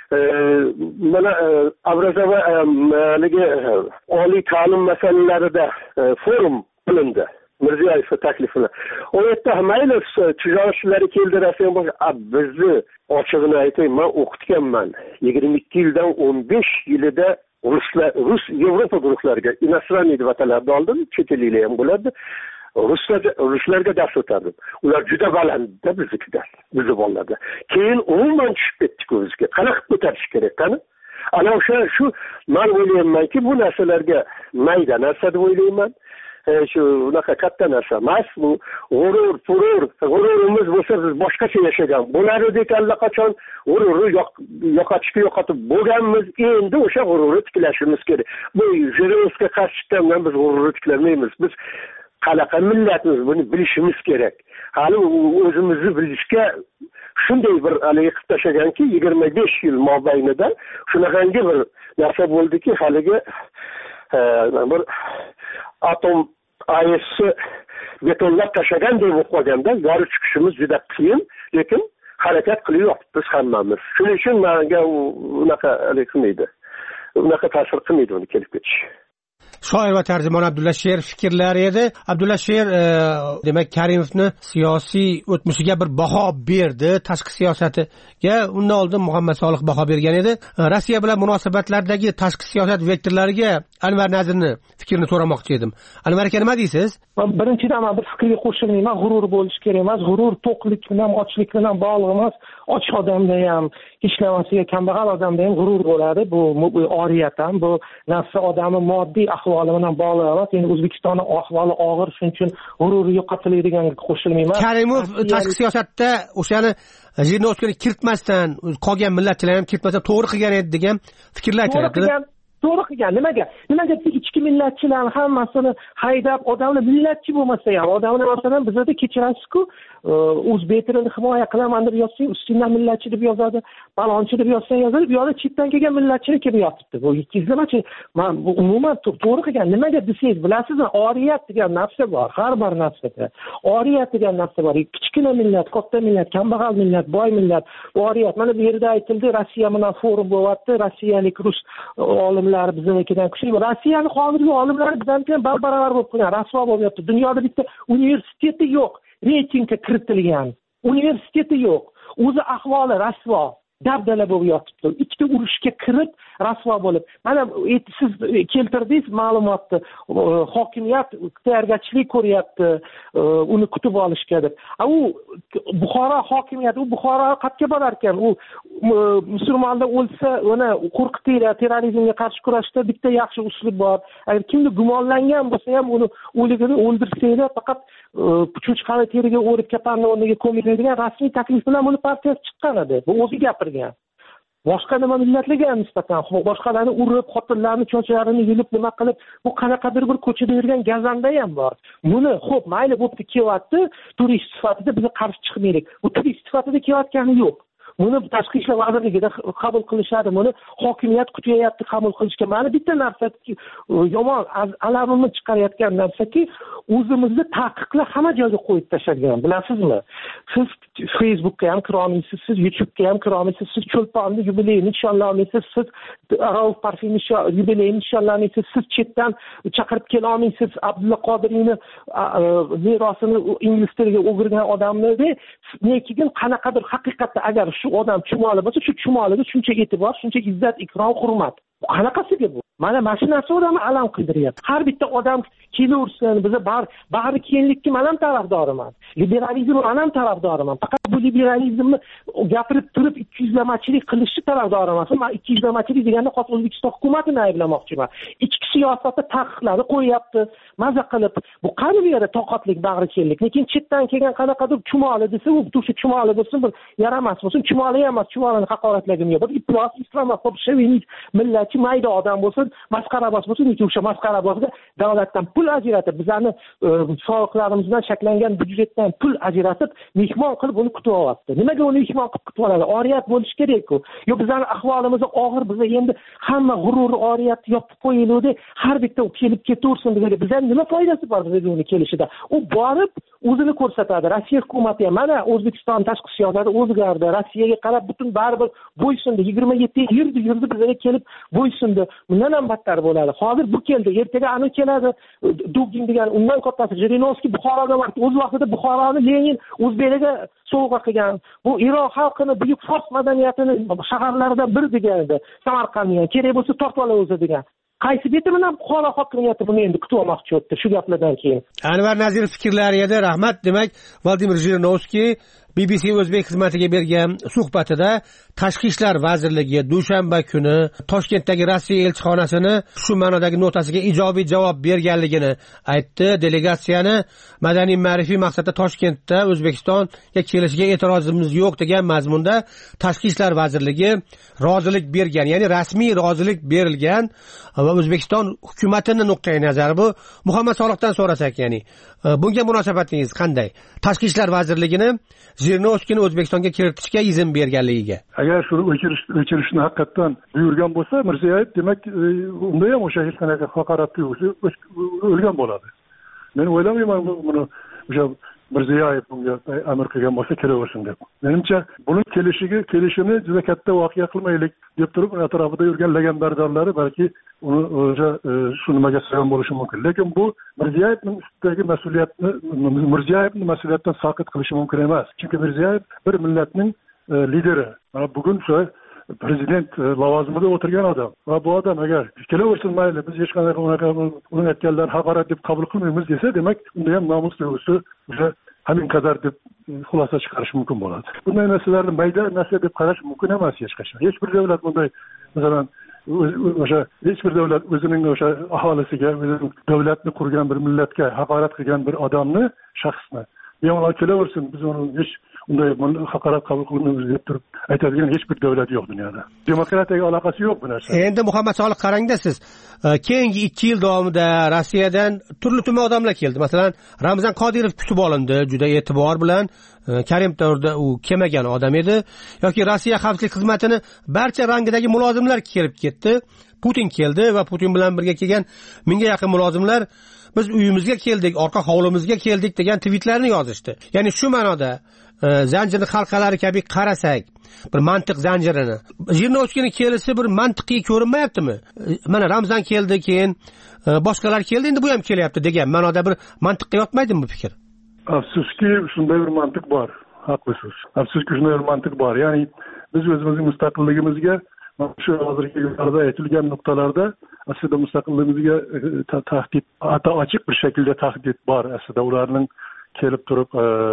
mana Abrazava haligi oliy ta'lim masalalarida forum qilindi. Mirziyoyev taklifini. O yerda mayli tijoratchilari keldi, rasman bizni ochig'ini aytay, men o'qitganman. yigirma ikki yildan o'n besh yilida ruslar, rus Yevropa guruhlariga inostraniy deb ataladi oldim, chet elliklar ham bo'ladi. ruslar ruslarga dars o'tardim. Ular juda balandda biznikidan, bizni bolalarda. Keyin umuman tushib ketdik o'zimizga. Qanaqa qilib ko'tarish kerak qani? Ana o'sha shu men o'ylaymanki, bu narsalarga mayda narsa deb o'ylayman. Shu unaqa katta narsa emas, bu g'urur, furur, g'ururimiz bo'lsa biz boshqacha yashagan bo'lardik allaqachon, g'ururni yo'qotishga yo'qotib bo'lganmiz, endi o'sha g'ururni tiklashimiz kerak. Bu Jirinovga qarshi chiqqandan biz g'ururni tiklamaymiz. Biz qanaqa millatmiz, buni bilishimiz kerak. Hali o'zimizni bilishga shunday bir haligi qilib tashlaganki, yigirma besh yil mobaynida shunaqangi bir narsa bo'ldiki, haligi bir atom aysi betonlab tashlaganday bo'lib qolganda yorib chiqishimiz juda qiyin, lekin harakat qilyapmiz biz hammamiz. Shuning uchun menga unaqa qilmaydi. Unaqa ta'sir qilmaydi uni kelib ketish. Shoir va tarjimon Abdulla Sher fikrlari edi. Abdulla Sher e, demak Karimovni siyosiy o'tmishiga bir baho berdi, tashqi siyosatiga. Undan oldin Muhammad Solih baho bergan edi. Rossiya bilan munosabatlardagi tashqi siyosat vektorlariga Anvar Nazirni fikrini so'ramoqchi edim. Anvar aka, nima deysiz? Birinchidan men bir fikrga qo'shilmayman. G'urur bo'lish kerak emas. G'urur to'qlik bilan, ochlik bilan bog'liq emas. Och odamda ham, ishlamasiga kambag'al odamda ham g'urur bo'ladi. Bu oriyat ham, bu nafsi odami moddiy ahvoli bilan bog'liq emas. Endi O'zbekistonning ahvoli og'ir, shuning uchun g'ururi yo'qotilaydiganga qo'shilmayman. Karimov tashqi siyosatda o'shani Jirinovskani kiritmasdan, qolgan millatchilar ham kiritmasdan to'g'ri qilgan edi degan fikrlar aytadi. To'g'ri qilgan. Nimaga? Nimaga ichki millatchilarni hammasini haydab, odamlar millatchi bo'lmasa ham, odamlar masalan bizda kechirasiz-ku, o'zbek tilini himoya qilaman deb yozsang, ustingdan millatchi deb yozadi, balonchi deb yozsang yozadi, bu yoqda chetdan kelgan millatchilik kelib yotibdi. Bu ikkizlamachi. Men umuman to'g'ri qilgan. Nimaga desangiz, bilasizmi? Oriyat degan narsa bor, har bir narsada. Oriyat degan narsa bor. Kichkina millat, katta millat, kambag'al millat, boy millat, oriyat. Mana bu yerda aytildi, Rossiya bilan forum bo'lyapti, rossiyalik rus olimlar biznikidan kuchli. Rossiyani hozirgi olimlari bizdan ham baravar bo'lib qolgan, rasvo bo'lyapti. Dunyoda bitta universiteti yo'q, reytingga kiritilgan. Universiteti yo'q. O'zi ahvoli rasvo, dabdala bo'lib yotibdi. Ikkita urushga kirib, rasvo bo'lib. Mana siz keltirdingiz ma'lumotni. Hokimiyat tayyorgarchilik ko'ryapti, uni kutib olishga deb. U Buxoro hokimiyati, u Buxoro qayerga borar ekan? U musulmonlar o'lsa, uni qo'rqitinglar, terrorizmga qarshi kurashda bitta yaxshi uslub bor. Agar kimni gumonlangan bo'lsa ham uni o'ligini o'ldirsanglar, faqat cho'chqani teriga o'rib kapanni o'rniga ko'miladigan rasmiy taklif bilan buni partiyasi chiqqan edi. Bu o'zi gapirgan. Boshqa nima millatlarga ham nisbatan boshqalarni urib, xotinlarni chochlarini yulib nima qilib, bu qanaqadir bir ko'chada yurgan gazanda ham bor. Buni xo'p, mayli bo'pti, kelyapti, turist sifatida bizni qarshi chiqmaylik. Bu turist sifatida kelayotgani yo'q. Buni tashqi ishlar vazirligida qabul qilishadi. Buni hokimiyat kutyapti qabul qilishga. Mana bitta narsa yomon alamimni chiqarayotgan narsaki, o'zimizni taqiqlar hamma joyga qo'yib tashlagan. Bilasizmi? Siz Facebookga ham kira olmaysiz, siz YouTube'ga ham kira olmaysiz, siz Cho'lponni yubileyini nishonlay olmaysiz, siz Rauf Parfiy yubileyini nishonlay olmaysiz, siz chetdan chaqirib kela olmaysiz, Abdulla Qodiriyni merosini ingliz tiliga o'girgan odamlarni, lekin qanaqadir haqiqatda agar shu odam chumoli bo'lsa, shu chumoliga shuncha e'tibor, shuncha izzat, ikrom, hurmat. Qanaqasiga bu? Mana mana narsa odamni alam qildiryapti. Har bitta odam kelaversin, biza bar bari kenglikka men ham tarafdoriman. Liberalizm men ham tarafdoriman. Faqat bu liberalizmni gapirib turib ikki yuzlamachilik qilishni tarafdori emasman. Men ikki yuzlamachilik deganda xos O'zbekiston hukumatini ayblamoqchiman. Ichki siyosatda taqiqlarni qo'yapti, maza qilib. Bu qani bu yerda toqatlik, bag'ri kenglik. Lekin chetdan kelgan qanaqadir chumoli desa, u o'sha chumoli bo'lsin, bir yaramas bo'lsin, chumoli emas, chumolini haqoratlagim yo'q. Bir iflos, islamofob, shovinist, millatchi mayda odam bo'lsin, masxarabos bo'lsin, yoki o'sha masxarabosga davlatdan pul ajratib, bizlarni soliqlarimizdan shaklangan byudjetdan pul ajratib, mehmon qilib uni kutib olyapti. Nimaga uni mehmon qilib kutib oladi? Oriyat bo'lish kerak-ku. Yo, bizlarning ahvolimiz og'ir, biz endi hamma g'urur oriyatni yopib qo'yildi. Har bitta kelib ketaversin bizga. Bizlarning nima foydasi bor bizga uni kelishida? U borib o'zini ko'rsatadi. Rossiya hukumati ham mana O'zbekiston tashqi siyosati o'zgardi. Rossiyaga qarab butun baribir bo'ysundi. yigirma yetti yurdi, yurdi bizga kelib bo'ysundi. Bundan ham battar bo'ladi. Hozir bu keldi, ertaga ana keladi. Dugin degan undan kattasi Jirinovskiy Buxoroga bordi. O'z vaqtida Buxoroni Lenin o'zbeklarga sovg'a qilgan. Bu Iroq xalqini buyuk fors madaniyatini shaharlaridan biri degan edi. Samarqandni kerak bo'lsa tortib ola o'zi degan. qaysi beti bilan Buxoro hokimiyati buni endi kutib olmoqchi o'tdi shu gaplardan keyin. Anvar Nazirov fikrlari edi. Rahmat. Demak, Vladimir Jirinovskiy B B C O'zbek xizmatiga bergan suhbatida Tashqi ishlar vazirligi dushanba kuni Toshkentdagi Rossiya elchixonasini shu ma'nodagi notasiga ijobiy javob berganligini aytdi. Delegatsiyani madaniy ma'rifiy maqsadda Toshkentda O'zbekistonga kelishiga e'tirozimiz yo'q degan mazmunda Tashqi ishlar vazirligi rozilik bergan, ya'ni rasmiy rozilik berilgan va O'zbekiston hukumatining nuqtai nazari bu. Muhammad Soliqdan so'rasak, ya'ni bunga munosabatingiz qanday? Tashqi ishlar vazirligini Jirinovskiyni O'zbekistonga kiritishga izn berganligiga. Agar shuni o'chirish o'chirishni haqiqatan buyurgan bo'lsa, Mirziyoyev demak unda ham o'sha hech qanaqa haqorat tuyg'usi o'lgan bo'ladi. Men o'ylamayman buni o'sha Mirziyoyev bunga amr qilgan bo'lsa kelaversin deb. Menimcha buni kelishiga kelishini juda katta voqea qilmaylik deb turib atrofida yurgan lagandardorlari balki uni o'sha shu nimaga sabab bo'lishi mumkin. Lekin bu Mirziyoyevning ustidagi mas'uliyatni Mirziyoyevning mas'uliyatdan soqit qilishi mumkin emas. Chunki Mirziyoyev bir millatning lideri. Mana bugun shu prezident lavozimida o'tirgan odam va bu odam agar kelaversin mayli biz hech qanaqa unaqa uning aytganlarini haqorat deb qabul qilmaymiz desa, demak unda ham nomus tuyg'usi o'sha hamin qadar deb xulosa chiqarish mumkin bo'ladi. Bunday narsalarni mayda narsa deb qarash mumkin emas hech qachon. Hech bir davlat bunday, masalan, o'sha hech bir davlat o'zining o'sha aholisiga, o'zining davlatni qurgan bir millatga haqorat qilgan bir odamni, shaxsni bemalol kelaversin biz uni hech unday haqorat qabul qilmaymiz deb turib aytadigan hech bir davlat yo'q dunyoda. Demokratiyaga aloqasi yo'q bu narsa. Endi Muhammad Soliq qarangda siz keyingi ikki yil davomida Rossiyadan turli tuman odamlar keldi. Masalan, Ramzan Qodirov kutib olindi juda e'tibor bilan. Karim davrida u kelmagan odam edi. Yoki Rossiya xavfsizlik xizmatini barcha rangidagi mulozimlar kelib ketdi. Putin keldi va Putin bilan birga kelgan mingga yaqin mulozimlar biz uyimizga keldik, orqa hovlimizga keldik degan tweetlarni yozishdi. Ya'ni shu ma'noda zanjirni halqalari kabi qarasak, bir mantiq zanjirini. Jirinovskiyning kelishi bir mantiqiy ko'rinmayaptimi? Mana Ramzan keldi, keyin boshqalar keldi, endi bu ham kelyapti degan ma'noda bir mantiqqa yotmaydimi bu fikr? Afsuski shunday bir mantiq bor. Haklisiz. Afsuski shunday bir mantiq bor. Ya'ni biz o'zimizning mustaqilligimizga shu hozirgi yuqorida aytilgan nuqtalarda aslida mustaqilligimizga tahdid, ata ochiq bir shaklda tahdid bor. Aslida ularning kelib turib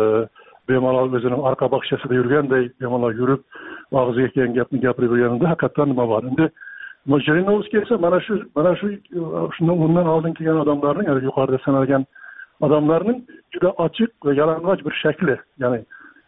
bemalol o'zining orqa boqchasida yurganday bemalol yurib og'ziga kelgan gapni gapirib yurganida haqiqatan nima bor? Endi Jirinovskiy esa mana shu mana shu shundan undan oldin kelgan odamlarning, ya'ni yuqorida sanalgan odamlarning juda ochiq va yalang'och bir shakli, ya'ni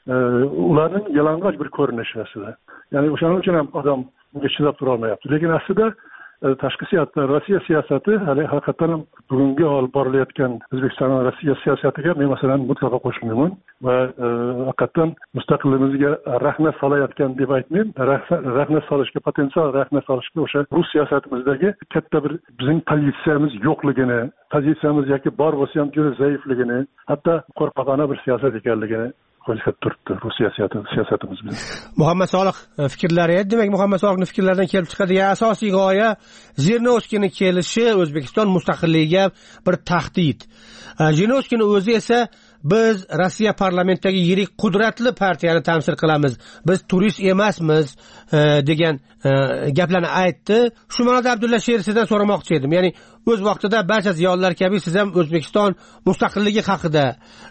ularning yalang'och bir ko'rinishi aslida. Ya'ni o'shaning uchun ham odam bunga chidab tura olmayapti. Lekin aslida tashqi siyosat, Rossiya siyosati hali haqiqatan bugungi olib borilayotgan O'zbekiston va Rossiya siyosatiga men masalan mutlaqo qo'shilmayman va haqiqatan mustaqilligimizga rahna solayotgan deb aytmayman. Rahna solishga, potensial rahna solishga o'sha Rus siyosatimizdagi katta bir bizning pozitsiyamiz yo'qligini, pozitsiyamiz yoki bor bo'lsa ham juda zaifligini, hatto qo'rqoqona bir siyosat ekanligini ko'rsatib turibdi Rossiya siyosatimiz bilan. Muhammad Soliq fikrlari, demak Muhammad Soliqning fikrlaridan kelib chiqadigan asosiy g'oya Jirinovskiyning kelishi O'zbekiston mustaqilligiga bir tahdid. Jirinovskiyning o'zi esa biz Rossiya parlamentidagi yirik qudratli partiyani tamsil qilamiz. Biz turist emasmiz degan gaplarni aytdi. Shu ma'noda Abdulla Sherif sizdan so'ramoqchi edim. Ya'ni o'z vaqtida barcha ziyolilar kabi siz ham O'zbekiston mustaqilligi haqida,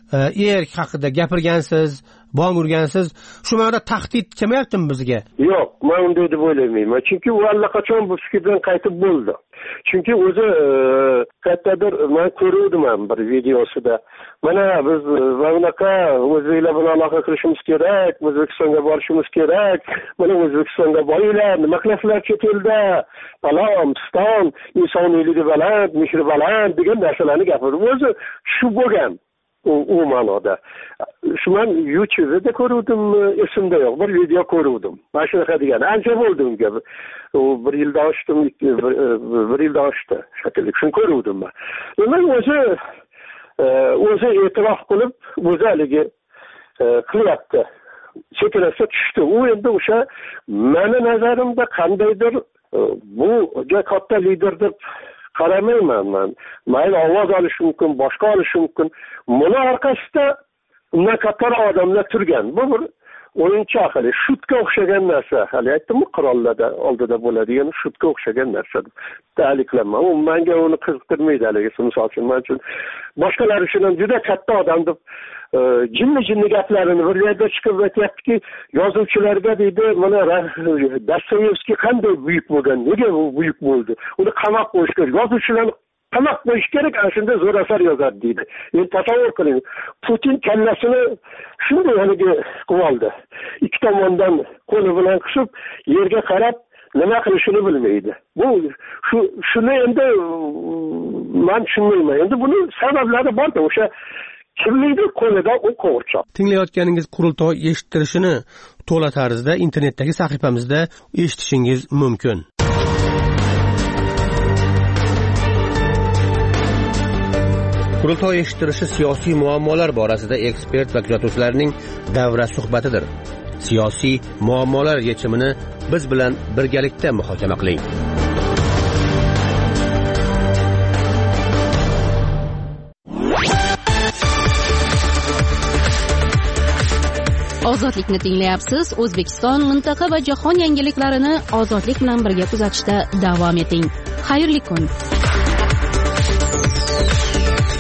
erk haqida gapirgansiz, bong urgansiz. Shu ma'noda tahdid kelmayaptimi bizga? Yo'q, men unday deb o'ylamayman. Chunki u allaqachon bu fikrdan qaytib bo'ldi. Chunki o'zi qayerdadir men ko'rdim ham bir videosida. Mana biz bunaqa o'zbeklar bilan aloqa qilishimiz kerak, O'zbekistonga borishimiz kerak. Mana O'zbekistonga boringlar, nima qilasizlar chet elda? Falon, piston, insoniyligi baland, mehri baland degan narsalarni gapirdi. O'zi shu bo'lgan. U, u ma'noda. Shu men YouTube'da ko'rdim, esimda yo'q, bir video ko'rdim. Mana shunaqa degan. Ancha bo'ldi unga. U bir yildan oshdi, bir yildan oshdi. Shakillik shuni ko'rdim men. Demak, o'zi o'zi e'tirof qilib, o'zi haligi qilyapti. Chekinasa tushdi. U endi o'sha meni nazarimda qandaydir buga katta lider deb qaramayman men. Mayli ovoz olish mumkin, boshqa olish mumkin. Buni orqasida undan kattaroq odamlar turgan. Bu bir o'yinchoq, shutga o'xshagan narsa. Hali aytdimmi, qirollarda oldida bo'ladigan shutga o'xshagan narsa. Ta'liqlanma. U menga uni qiziqtirmaydi haligi. Misol uchun, men uchun boshqalar uchun ham juda katta odam deb jinni-jinni gaplarini bir yerda chiqib aytyaptiki, yozuvchilarga deydi, mana Dostoyevskiy qanday buyuk bo'lgan, nega u buyuk bo'ldi? Uni qamab qo'yish kerak. Yozuvchilarni qamab qo'yish kerak, ana shunda zo'r asar yozadi deydi. Endi tasavvur qiling, Putin kallasini shunday haligi qilib oldi. Ikki tomondan qo'li bilan qisib, yerga qarab nima qilishini bilmaydi. Bu shu shuni endi men tushunmayman. Endi buni sabablari borda, o'sha kimningdir qo'lida u qo'g'irchoq. Tinglayotganingiz qurultoy eshittirishini to'la tarzda internetdagi sahifamizda eshitishingiz mumkin. Qurultoy eshittirishi siyosiy muammolar borasida ekspert va kuzatuvchilarning davra suhbatidir. Siyosiy muammolar yechimini biz bilan birgalikda muhokama qiling. Ozodlikni tinglayapsiz. O'zbekiston, mintaqa va jahon yangiliklarini ozodlik bilan birga kuzatishda davom eting. Xayrli kun.